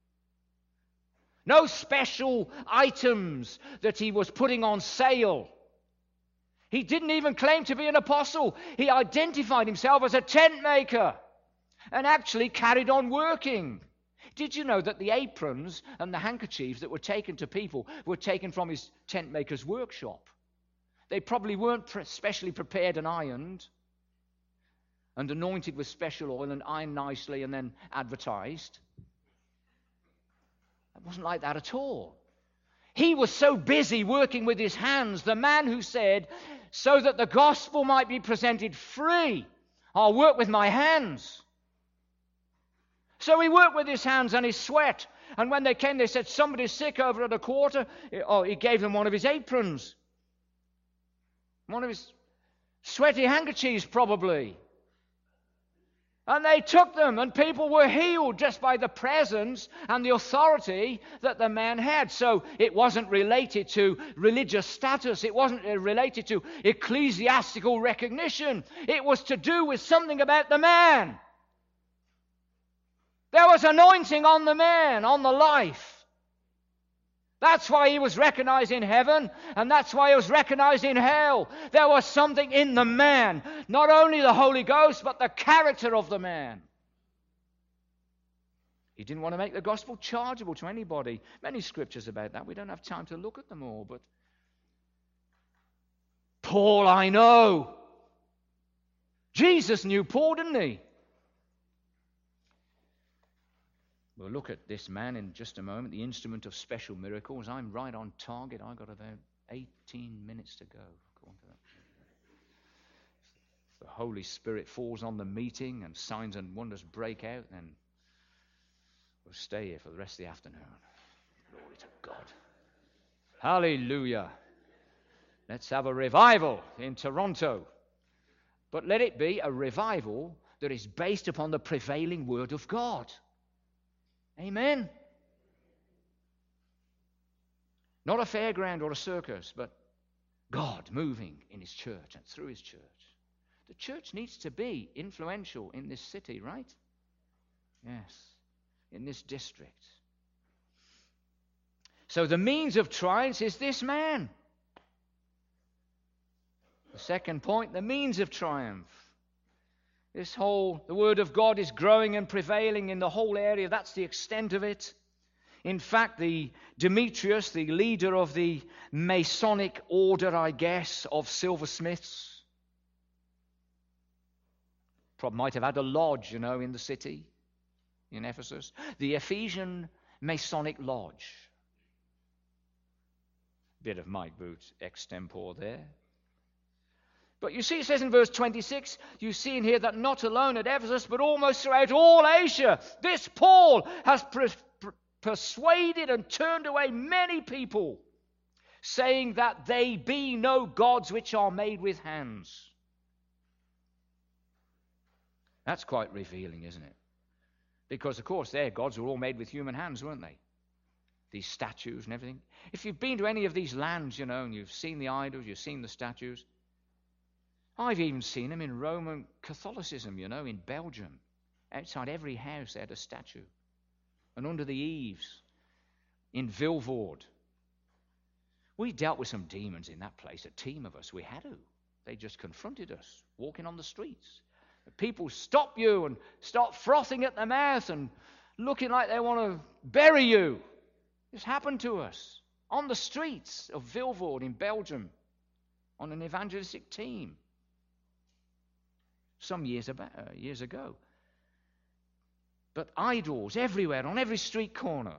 No special items that he was putting on sale. He didn't even claim to be an apostle. He identified himself as a tent maker and actually carried on working. Did you know that the aprons and the handkerchiefs that were taken to people were taken from his tent maker's workshop? They probably weren't specially prepared and ironed and anointed with special oil and ironed nicely and then advertised. It wasn't like that at all. He was so busy working with his hands, the man who said, so that the gospel might be presented free, I'll work with my hands. So he worked with his hands and his sweat. And when they came, they said, somebody's sick over at a quarter. Oh, he gave them one of his aprons. One of his sweaty handkerchiefs, probably. And they took them, and people were healed just by the presence and the authority that the man had. So it wasn't related to religious status. It wasn't related to ecclesiastical recognition. It was to do with something about the man. There was anointing on the man, on the life. That's why he was recognized in heaven, and that's why he was recognized in hell. There was something in the man, not only the Holy Ghost, but the character of the man. He didn't want to make the gospel chargeable to anybody. Many scriptures about that. We don't have time to look at them all, but Paul, I know. Jesus knew Paul, didn't he? We'll look at this man in just a moment, the instrument of special miracles. I'm right on target. I've got about eighteen minutes to go. According to that. If the Holy Spirit falls on the meeting and signs and wonders break out, then we'll stay here for the rest of the afternoon. Glory to God. Hallelujah. Let's have a revival in Toronto. But let it be a revival that is based upon the prevailing Word of God. Amen. Not a fairground or a circus, but God moving in His church and through His church. The church needs to be influential in this city, right? Yes, in this district. So the means of triumph is this man. The second point, the means of triumph. This whole, the Word of God is growing and prevailing in the whole area. That's the extent of it. In fact, the Demetrius, the leader of the Masonic order, I guess, of silversmiths, probably might have had a lodge, you know, in the city, in Ephesus. The Ephesian Masonic Lodge. Bit of Mike Boot extempore there. But you see, it says in verse twenty-six, you see in here that not alone at Ephesus, but almost throughout all Asia, this Paul has per- per- persuaded and turned away many people, saying that they be no gods which are made with hands. That's quite revealing, isn't it? Because, of course, their gods were all made with human hands, weren't they? These statues and everything. If you've been to any of these lands, you know, and you've seen the idols, you've seen the statues. I've even seen them in Roman Catholicism, you know, in Belgium. Outside every house they had a statue. And under the eaves, in Vilvoorde. We dealt with some demons in that place, a team of us. We had to. They just confronted us, walking on the streets. People stop you and start frothing at the mouth and looking like they want to bury you. This happened to us on the streets of Vilvoorde in Belgium on an evangelistic team some years, about, uh, years ago. But idols everywhere, on every street corner.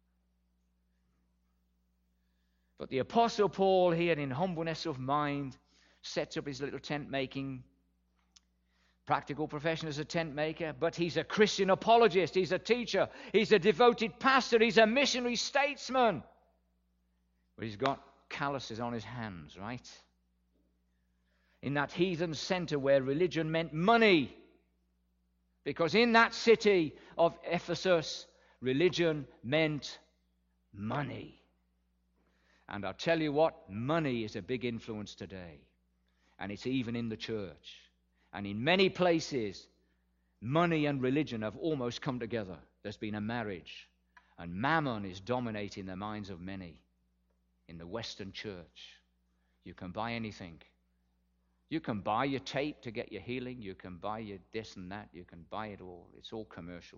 But the Apostle Paul here, in humbleness of mind, sets up his little tent-making practical profession as a tent maker, but he's a Christian apologist, he's a teacher, he's a devoted pastor, he's a missionary statesman. But he's got calluses on his hands, right? In that heathen center where religion meant money. Because in that city of Ephesus, religion meant money. And I'll tell you what, money is a big influence today. And it's even in the church. And in many places, money and religion have almost come together. There's been a marriage. And mammon is dominating the minds of many in the Western church. You can buy anything. You can buy your tape to get your healing. You can buy your this and that. You can buy it all. It's all commercial.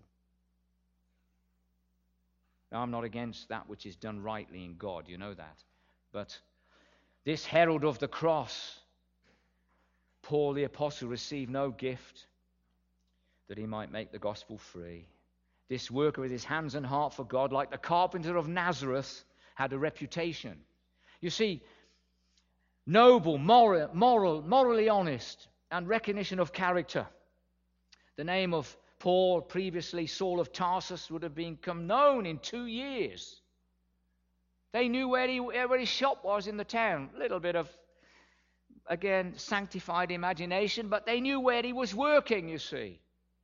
Now, I'm not against that which is done rightly in God. You know that. But this herald of the cross, Paul the apostle received no gift that he might make the gospel free. This worker with his hands and heart for God, like the carpenter of Nazareth, had a reputation. You see, noble, moral, moral, morally honest, and recognition of character. The name of Paul, previously Saul of Tarsus, would have become known in two years. They knew where, he, where his shop was in the town. A little bit of, again, sanctified imagination, but they knew where he was working, you see.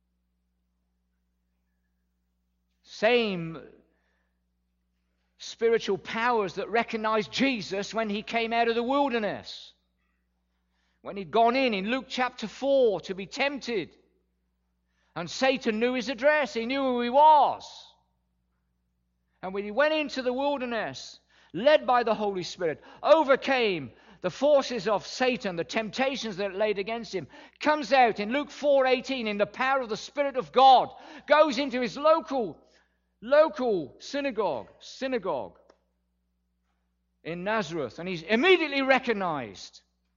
Same spiritual powers that recognized Jesus when he came out of the wilderness. When he'd gone in, in Luke chapter four, to be tempted. And Satan knew his address. He knew who he was. And when he went into the wilderness, led by the Holy Spirit, overcame the forces of Satan, the temptations that laid against him, comes out in Luke four eighteen in the power of the Spirit of God, goes into his local, local synagogue, synagogue in Nazareth, and he's immediately recognized.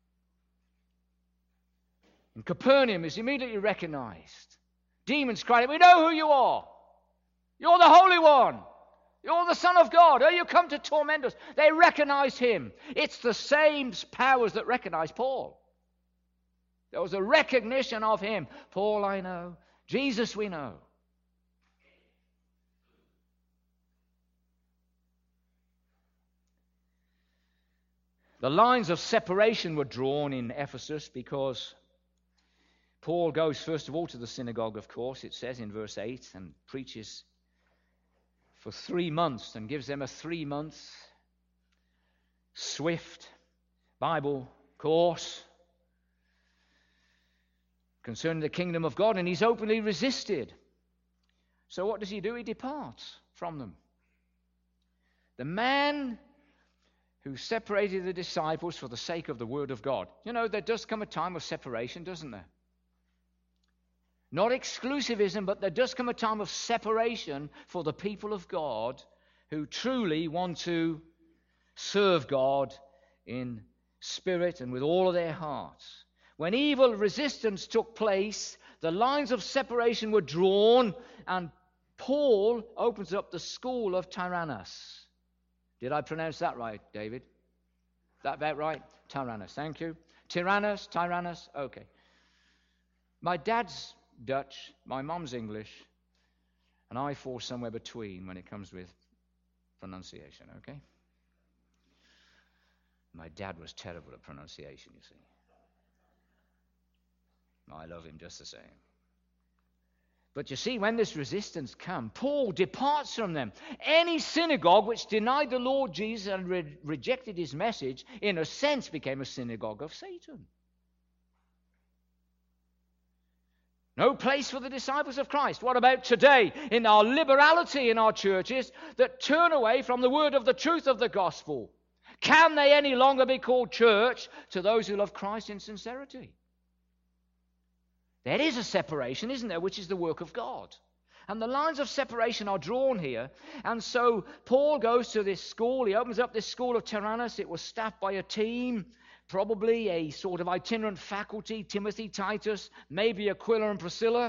In Capernaum, he's immediately recognized. Demons cried, "We know who you are. You're the Holy One. You're the Son of God. Oh, you come to torment us." They recognized him. It's the same powers that recognized Paul. There was a recognition of him. Paul, I know. Jesus, we know. The lines of separation were drawn in Ephesus because Paul goes first of all to the synagogue, of course, it says in verse eight, and preaches for three months and gives them a three-month swift Bible course concerning the kingdom of God, and he's openly resisted. So what does he do? He departs from them. The man who separated the disciples for the sake of the word of God. You know, there does come a time of separation, doesn't there? Not exclusivism, but there does come a time of separation for the people of God who truly want to serve God in spirit and with all of their hearts. When evil resistance took place, the lines of separation were drawn, and Paul opens up the school of Tyrannus. Did I pronounce that right, David? Is that about right? Tyrannus, thank you. Tyrannus, Tyrannus, okay. My dad's Dutch, my mom's English, and I fall somewhere between when it comes with pronunciation, okay? My dad was terrible at pronunciation, you see. I love him just the same. But you see, when this resistance comes, Paul departs from them. Any synagogue which denied the Lord Jesus and re- rejected his message, in a sense, became a synagogue of Satan. No place for the disciples of Christ. What about today, in our liberality in our churches that turn away from the word of the truth of the gospel? Can they any longer be called church to those who love Christ in sincerity? There is a separation, isn't there, which is the work of God. And the lines of separation are drawn here. And so Paul goes to this school. He opens up this school of Tyrannus. It was staffed by a team, probably a sort of itinerant faculty, Timothy, Titus, maybe Aquila and Priscilla.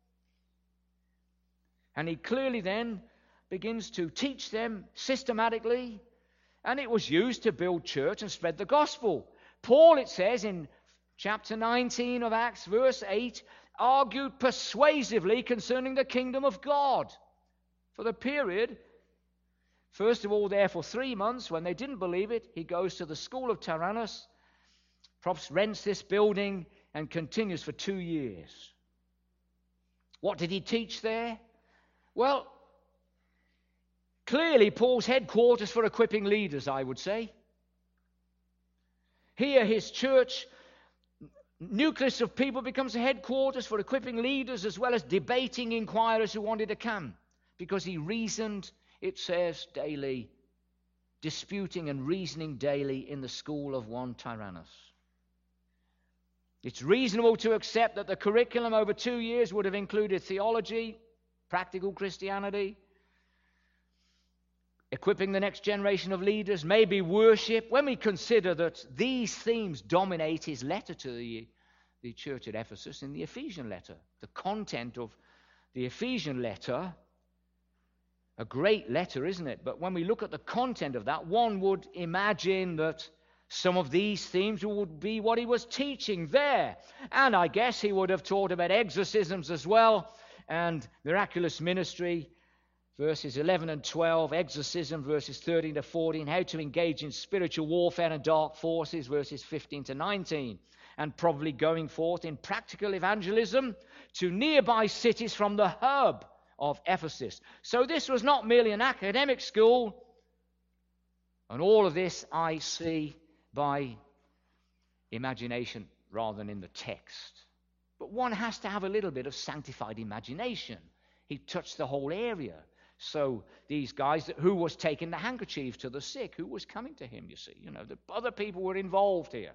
And he clearly then begins to teach them systematically. And it was used to build church and spread the gospel. Paul, it says in chapter nineteen of Acts, verse eight, argued persuasively concerning the kingdom of God. For the period, first of all, there for three months, when they didn't believe it, he goes to the school of Tyrannus, perhaps rents this building, and continues for two years. What did he teach there? Well, clearly Paul's headquarters for equipping leaders, I would say. Here his church nucleus of people becomes a headquarters for equipping leaders as well as debating inquirers who wanted to come, because he reasoned, it says, daily, disputing and reasoning daily in the school of one Tyrannus. It's reasonable to accept that the curriculum over two years would have included theology, practical Christianity, equipping the next generation of leaders, maybe worship. When we consider that these themes dominate his letter to the, the church at Ephesus in the Ephesian letter, the content of the Ephesian letter, a great letter, isn't it? But when we look at the content of that, one would imagine that some of these themes would be what he was teaching there. And I guess he would have taught about exorcisms as well, and miraculous ministry, verses eleven and twelve, exorcism, verses thirteen to fourteen, how to engage in spiritual warfare and dark forces, verses fifteen to nineteen, and probably going forth in practical evangelism to nearby cities from the hub of Ephesus. So this was not merely an academic school, and all of this I see by imagination rather than in the text. But one has to have a little bit of sanctified imagination. He touched the whole area. So these guys, who was taking the handkerchief to the sick, who was coming to him, you see, you know, the other people were involved here.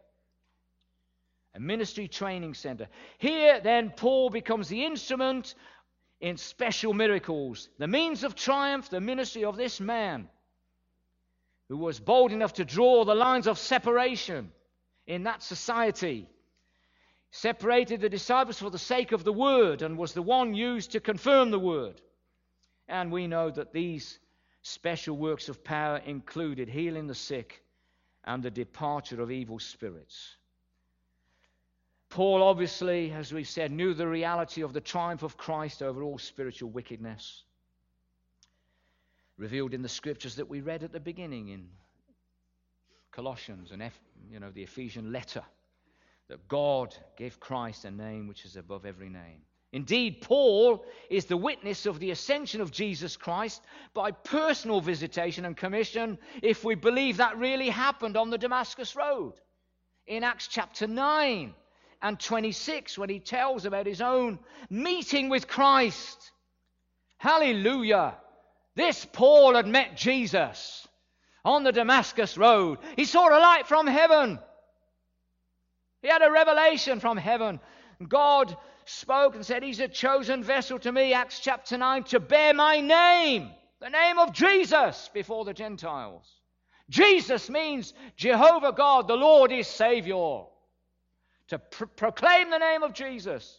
A ministry training center. Here, then, Paul becomes the instrument in special miracles, the means of triumph, the ministry of this man who was bold enough to draw the lines of separation in that society. Separated the disciples for the sake of the word and was the one used to confirm the word. And we know that these special works of power included healing the sick and the departure of evil spirits. Paul obviously, as we've said, knew the reality of the triumph of Christ over all spiritual wickedness, revealed in the scriptures that we read at the beginning in Colossians and you know the Ephesian letter, that God gave Christ a name which is above every name. Indeed, Paul is the witness of the ascension of Jesus Christ by personal visitation and commission, if we believe that really happened on the Damascus Road. In Acts chapter nine and twenty-six, when he tells about his own meeting with Christ. Hallelujah! This Paul had met Jesus on the Damascus Road. He saw a light from heaven. He had a revelation from heaven. God spoke and said, he's a chosen vessel to me, Acts chapter nine, to bear my name, the name of Jesus, before the Gentiles. Jesus means Jehovah God, the Lord is Savior. To pr- proclaim the name of Jesus.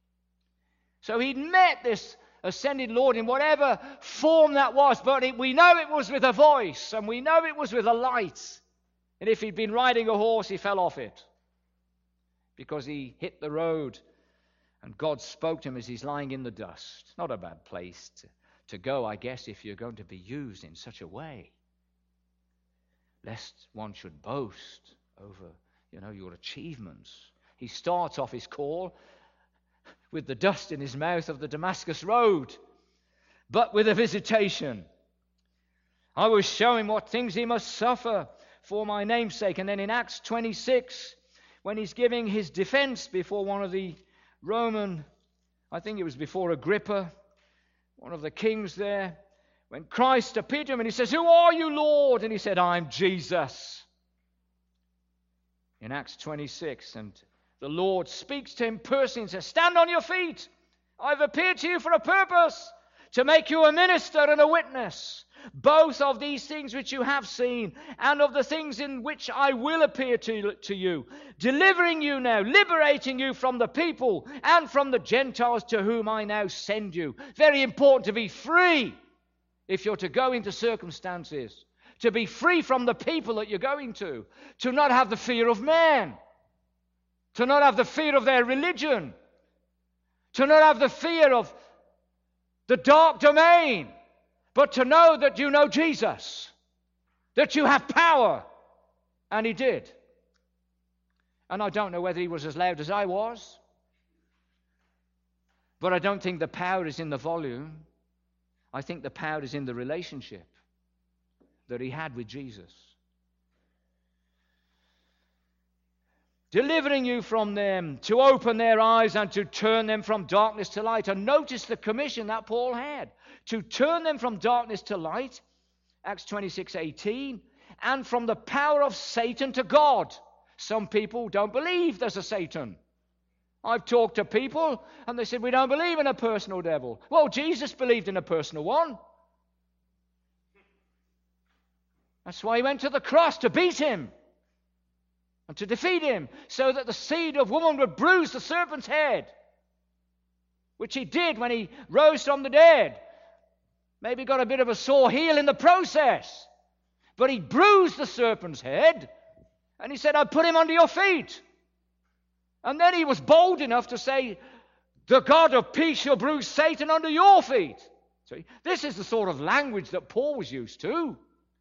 So he'd met this ascended Lord in whatever form that was, but it, we know it was with a voice, and we know it was with a light. And if he'd been riding a horse, he fell off it, because he hit the road. And God spoke to him as he's lying in the dust. Not a bad place to, to go, I guess, if you're going to be used in such a way. Lest one should boast over, you know, your achievements. He starts off his call with the dust in his mouth of the Damascus road, but with a visitation. I will show him what things he must suffer for my name's sake. And then in Acts twenty-six, when he's giving his defense before one of the Roman, I think it was before Agrippa, one of the kings there, when Christ appeared to him and he says, "Who are you, Lord?" And he said, "I'm Jesus." In Acts twenty-six, and the Lord speaks to him personally and says, "Stand on your feet. I've appeared to you for a purpose, to make you a minister and a witness, both of these things which you have seen and of the things in which I will appear to, to you, delivering you now, liberating you from the people and from the Gentiles to whom I now send you." Very important to be free if you're to go into circumstances, to be free from the people that you're going to, to not have the fear of man, to not have the fear of their religion, to not have the fear of the dark domain, but to know that you know Jesus, that you have power. And he did. And I don't know whether he was as loud as I was, but I don't think the power is in the volume. I think the power is in the relationship that he had with Jesus. Delivering you from them, to open their eyes and to turn them from darkness to light. And notice the commission that Paul had, to turn them from darkness to light, Acts twenty-six eighteen, and from the power of Satan to God. Some people don't believe there's a Satan. I've talked to people and they said, "We don't believe in a personal devil." Well, Jesus believed in a personal one. That's why he went to the cross, to beat him and to defeat him, so that the seed of woman would bruise the serpent's head, which he did when he rose from the dead. Maybe got a bit of a sore heel in the process, but he bruised the serpent's head, and he said, "I put him under your feet." And then he was bold enough to say, "The God of peace shall bruise Satan under your feet." See, this is the sort of language that Paul was used to.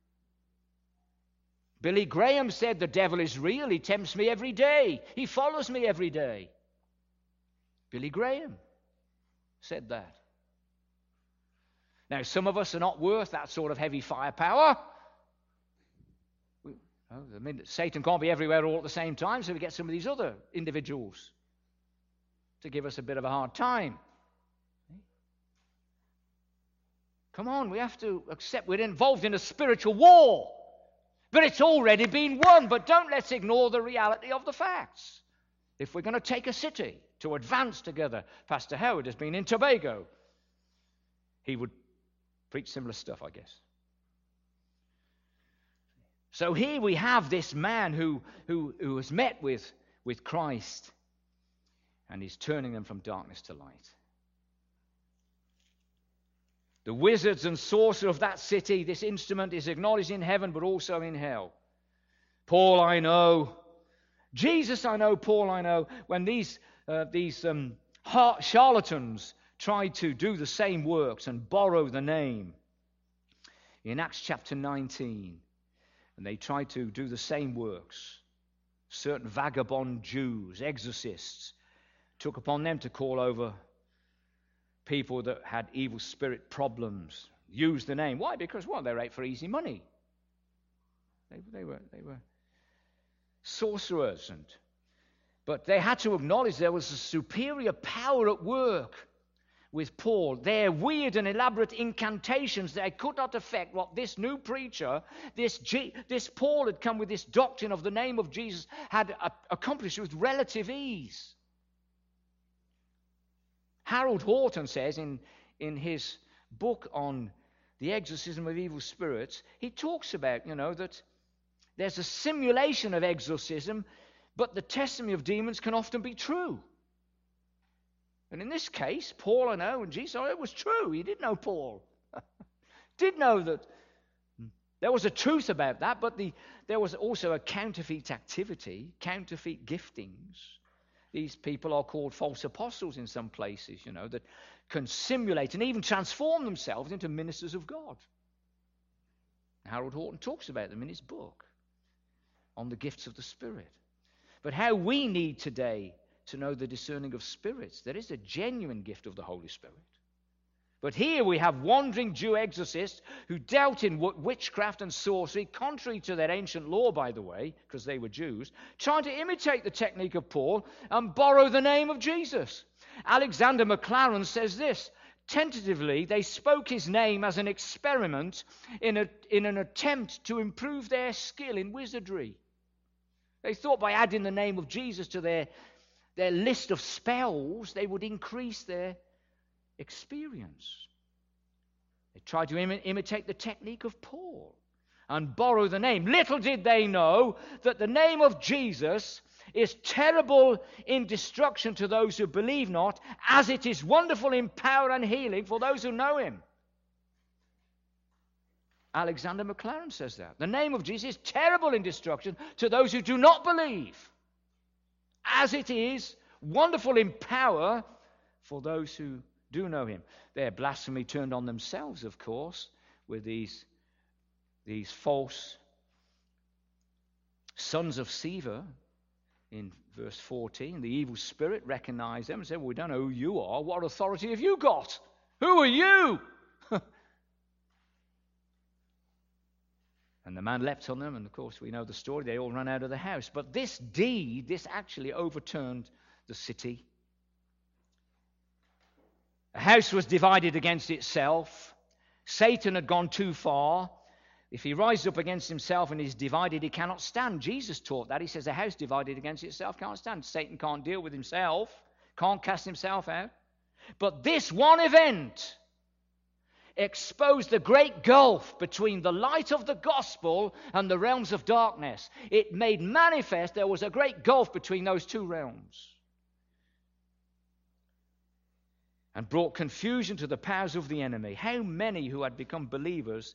Billy Graham said, "The devil is real. He tempts me every day. He follows me every day." Billy Graham said that. Now, some of us are not worth that sort of heavy firepower. We, oh, I mean, Satan can't be everywhere all at the same time, so we get some of these other individuals to give us a bit of a hard time. Come on, we have to accept we're involved in a spiritual war. But it's already been won. But don't let's ignore the reality of the facts. If we're going to take a city to advance together, Pastor Howard has been in Tobago. He would preach similar stuff, I guess. So here we have this man who, who, who has met with, with Christ, and he's turning them from darkness to light. The wizards and sorcerers of that city, this instrument is acknowledged in heaven, but also in hell. Paul, I know. Jesus, I know. Paul, I know. When these uh, these um, charlatans tried to do the same works and borrow the name in Acts chapter nineteen, and they tried to do the same works, certain vagabond Jews, exorcists, took upon them to call over people that had evil spirit problems, used the name. Why? Because, well, they were out for easy money. They, they were they were sorcerers, and but they had to acknowledge there was a superior power at work with Paul. Their weird and elaborate incantations, they could not affect what this new preacher, this G, this Paul had come with this doctrine of the name of Jesus, had a, accomplished with relative ease. Harold Horton says in, in his book on the exorcism of evil spirits, he talks about, you know, that there's a simulation of exorcism, but the testimony of demons can often be true. And in this case, Paul, I know, and Jesus, oh, it was true. He did know Paul. Did know that there was a truth about that, but the, there was also a counterfeit activity, counterfeit giftings. These people are called false apostles in some places, you know, that can simulate and even transform themselves into ministers of God. Harold Horton talks about them in his book on the gifts of the Spirit. But how we need today to know the discerning of spirits. There is a genuine gift of the Holy Spirit. But here we have wandering Jew exorcists who dealt in witchcraft and sorcery, contrary to their ancient law, by the way, because they were Jews, trying to imitate the technique of Paul and borrow the name of Jesus. Alexander Maclaren says this: tentatively, they spoke his name as an experiment in, a, in an attempt to improve their skill in wizardry. They thought by adding the name of Jesus to their, their list of spells, they would increase their experience. They tried to imi- imitate the technique of Paul and borrow the name. Little did they know that the name of Jesus is terrible in destruction to those who believe not, as it is wonderful in power and healing for those who know him. Alexander Maclaren says that. The name of Jesus is terrible in destruction to those who do not believe, as it is wonderful in power for those who do know him. Their blasphemy turned on themselves, of course, with these, these false sons of Sceva. In verse fourteen, the evil spirit recognized them and said, well, we don't know who you are. What authority have you got? Who are you? And the man leapt on them, and of course we know the story. They all ran out of the house. But this deed, this actually overturned the city. The house was divided against itself. Satan had gone too far. If he rises up against himself and is divided, he cannot stand. Jesus taught that. He says a house divided against itself can't stand. Satan can't deal with himself, can't cast himself out. But this one event exposed the great gulf between the light of the gospel and the realms of darkness. It made manifest there was a great gulf between those two realms, and brought confusion to the powers of the enemy. How many who had become believers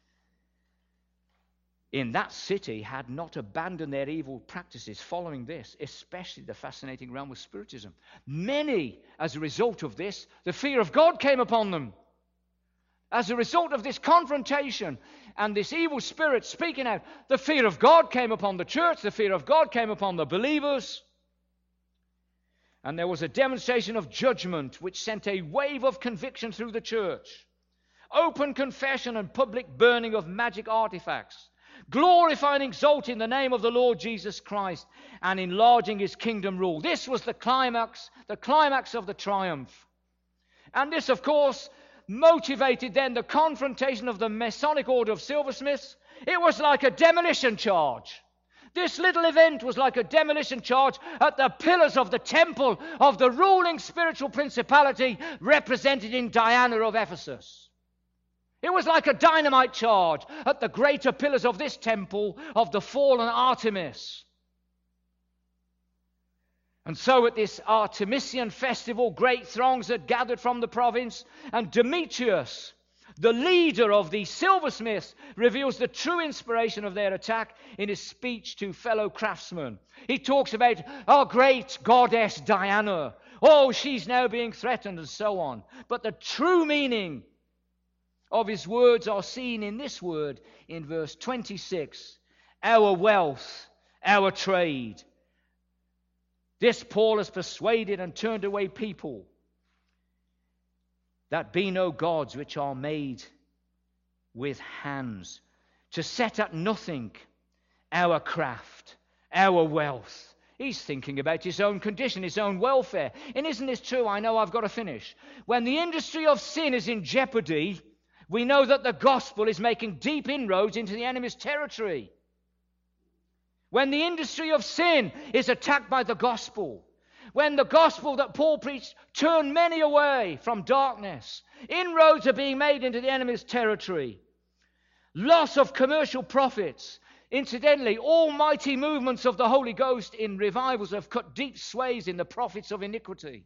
in that city had not abandoned their evil practices following this, especially the fascinating realm of Spiritism? Many, as a result of this, the fear of God came upon them. As a result of this confrontation and this evil spirit speaking out, the fear of God came upon the church, the fear of God came upon the believers. And there was a demonstration of judgment which sent a wave of conviction through the church. Open confession and public burning of magic artifacts. Glorifying and exalting the name of the Lord Jesus Christ and enlarging his kingdom rule. This was the climax, the climax of the triumph. And this, of course, motivated then the confrontation of the Masonic Order of Silversmiths. It was like a demolition charge. This little event was like a demolition charge at the pillars of the temple of the ruling spiritual principality represented in Diana of Ephesus. It was like a dynamite charge at the greater pillars of this temple of the fallen Artemis. And so at this Artemisian festival, great throngs had gathered from the province, and Demetrius, the leader of the silversmiths, reveals the true inspiration of their attack in his speech to fellow craftsmen. He talks about our great goddess Diana. Oh, she's now being threatened, and so on. But the true meaning of his words are seen in this word in verse twenty-six. Our wealth, our trade. This Paul has persuaded and turned away people, that be no gods which are made with hands, to set at nothing our craft, our wealth. He's thinking about his own condition, his own welfare. And isn't this true? I know I've got to finish. When the industry of sin is in jeopardy, we know that the gospel is making deep inroads into the enemy's territory. When the industry of sin is attacked by the gospel, when the gospel that Paul preached turned many away from darkness, inroads are being made into the enemy's territory. Loss of commercial profits. Incidentally, almighty movements of the Holy Ghost in revivals have cut deep swathes in the profits of iniquity.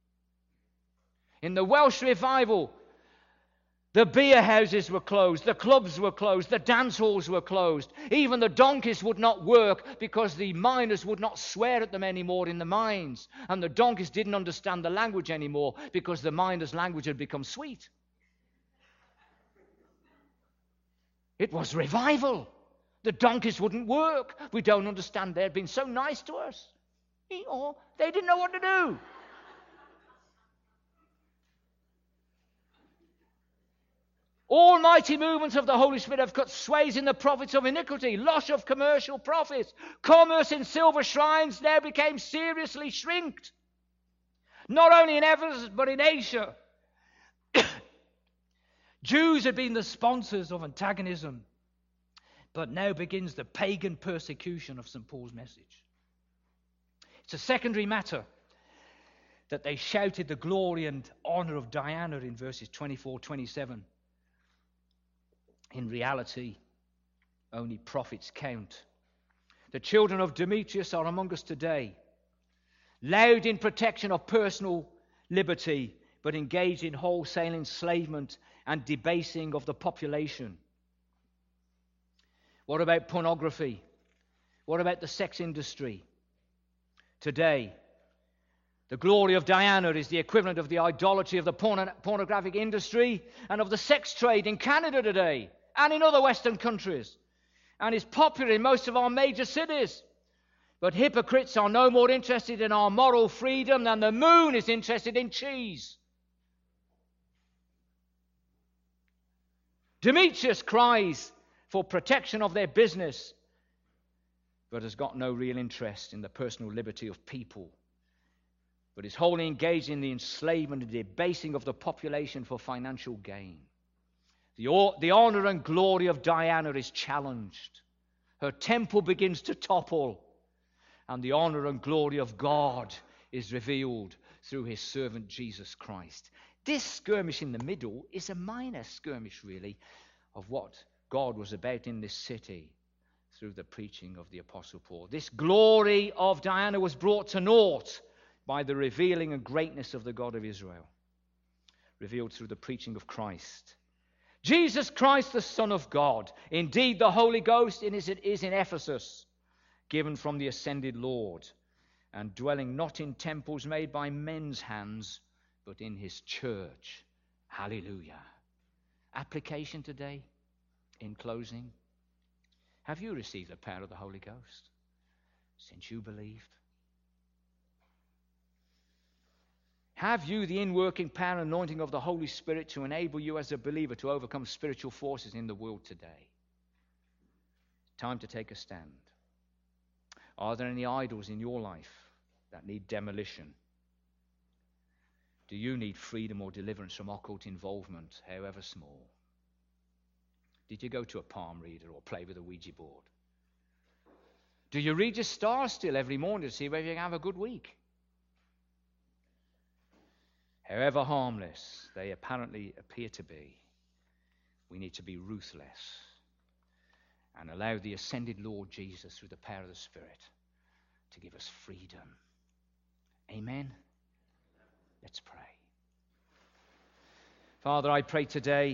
In the Welsh revival, the beer houses were closed, the clubs were closed, the dance halls were closed. Even the donkeys would not work because the miners would not swear at them anymore in the mines. And the donkeys didn't understand the language anymore because the miners' language had become sweet. It was revival. The donkeys wouldn't work. We don't understand. They'd been so nice to us. Or they didn't know what to do. Almighty movements of the Holy Spirit have cut sways in the profits of iniquity, loss of commercial profits. Commerce in silver shrines now became seriously shrinked. Not only in Ephesus, but in Asia. Jews had been the sponsors of antagonism, but now begins the pagan persecution of Saint Paul's message. It's a secondary matter that they shouted the glory and honor of Diana in verses twenty-four, twenty-seven. In reality, only profits count. The children of Demetrius are among us today, loud in protection of personal liberty, but engaged in wholesale enslavement and debasing of the population. What about pornography? What about the sex industry? Today, the glory of Diana is the equivalent of the idolatry of the porn- pornographic industry and of the sex trade in Canada today and in other Western countries, and is popular in most of our major cities. But hypocrites are no more interested in our moral freedom than the moon is interested in cheese. Demetrius cries for protection of their business, but has got no real interest in the personal liberty of people, but is wholly engaged in the enslavement and debasing of the population for financial gain. The, the honor and glory of Diana is challenged. Her temple begins to topple, and the honor and glory of God is revealed through his servant Jesus Christ. This skirmish in the middle is a minor skirmish, really, of what God was about in this city through the preaching of the Apostle Paul. This glory of Diana was brought to naught by the revealing and greatness of the God of Israel, revealed through the preaching of Christ. Jesus Christ, the Son of God, indeed the Holy Ghost is in Ephesus, given from the ascended Lord, and dwelling not in temples made by men's hands, but in his church. Hallelujah. Application today, in closing. Have you received the power of the Holy Ghost since you believed? Have you the inworking power and anointing of the Holy Spirit to enable you as a believer to overcome spiritual forces in the world today? Time to take a stand. Are there any idols in your life that need demolition? Do you need freedom or deliverance from occult involvement, however small? Did you go to a palm reader or play with a Ouija board? Do you read your stars still every morning to see whether you can have a good week? However harmless they apparently appear to be, we need to be ruthless and allow the ascended Lord Jesus, through the power of the Spirit, to give us freedom. Amen? Let's pray. Father, I pray today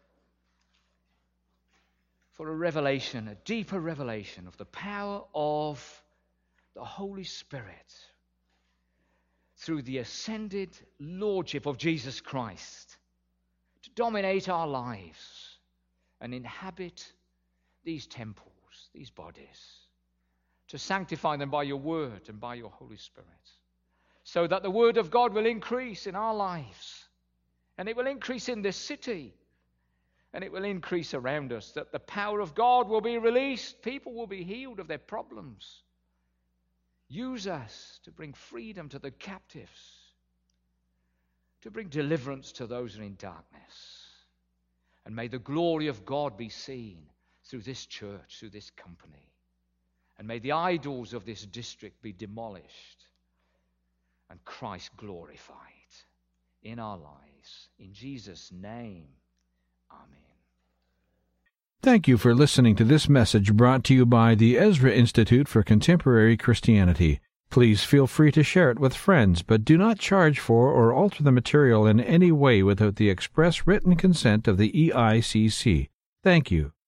for a revelation, a deeper revelation of the power of the Holy Spirit through the ascended Lordship of Jesus Christ to dominate our lives and inhabit these temples, these bodies, to sanctify them by your word and by your Holy Spirit, so that the word of God will increase in our lives, and it will increase in this city, and it will increase around us, that the power of God will be released, people will be healed of their problems. Use us to bring freedom to the captives, to bring deliverance to those who are in darkness. And may the glory of God be seen through this church, through this company. And may the idols of this district be demolished and Christ glorified in our lives. In Jesus' name, amen. Thank you for listening to this message brought to you by the Ezra Institute for Contemporary Christianity. Please feel free to share it with friends, but do not charge for or alter the material in any way without the express written consent of the E I C C. Thank you.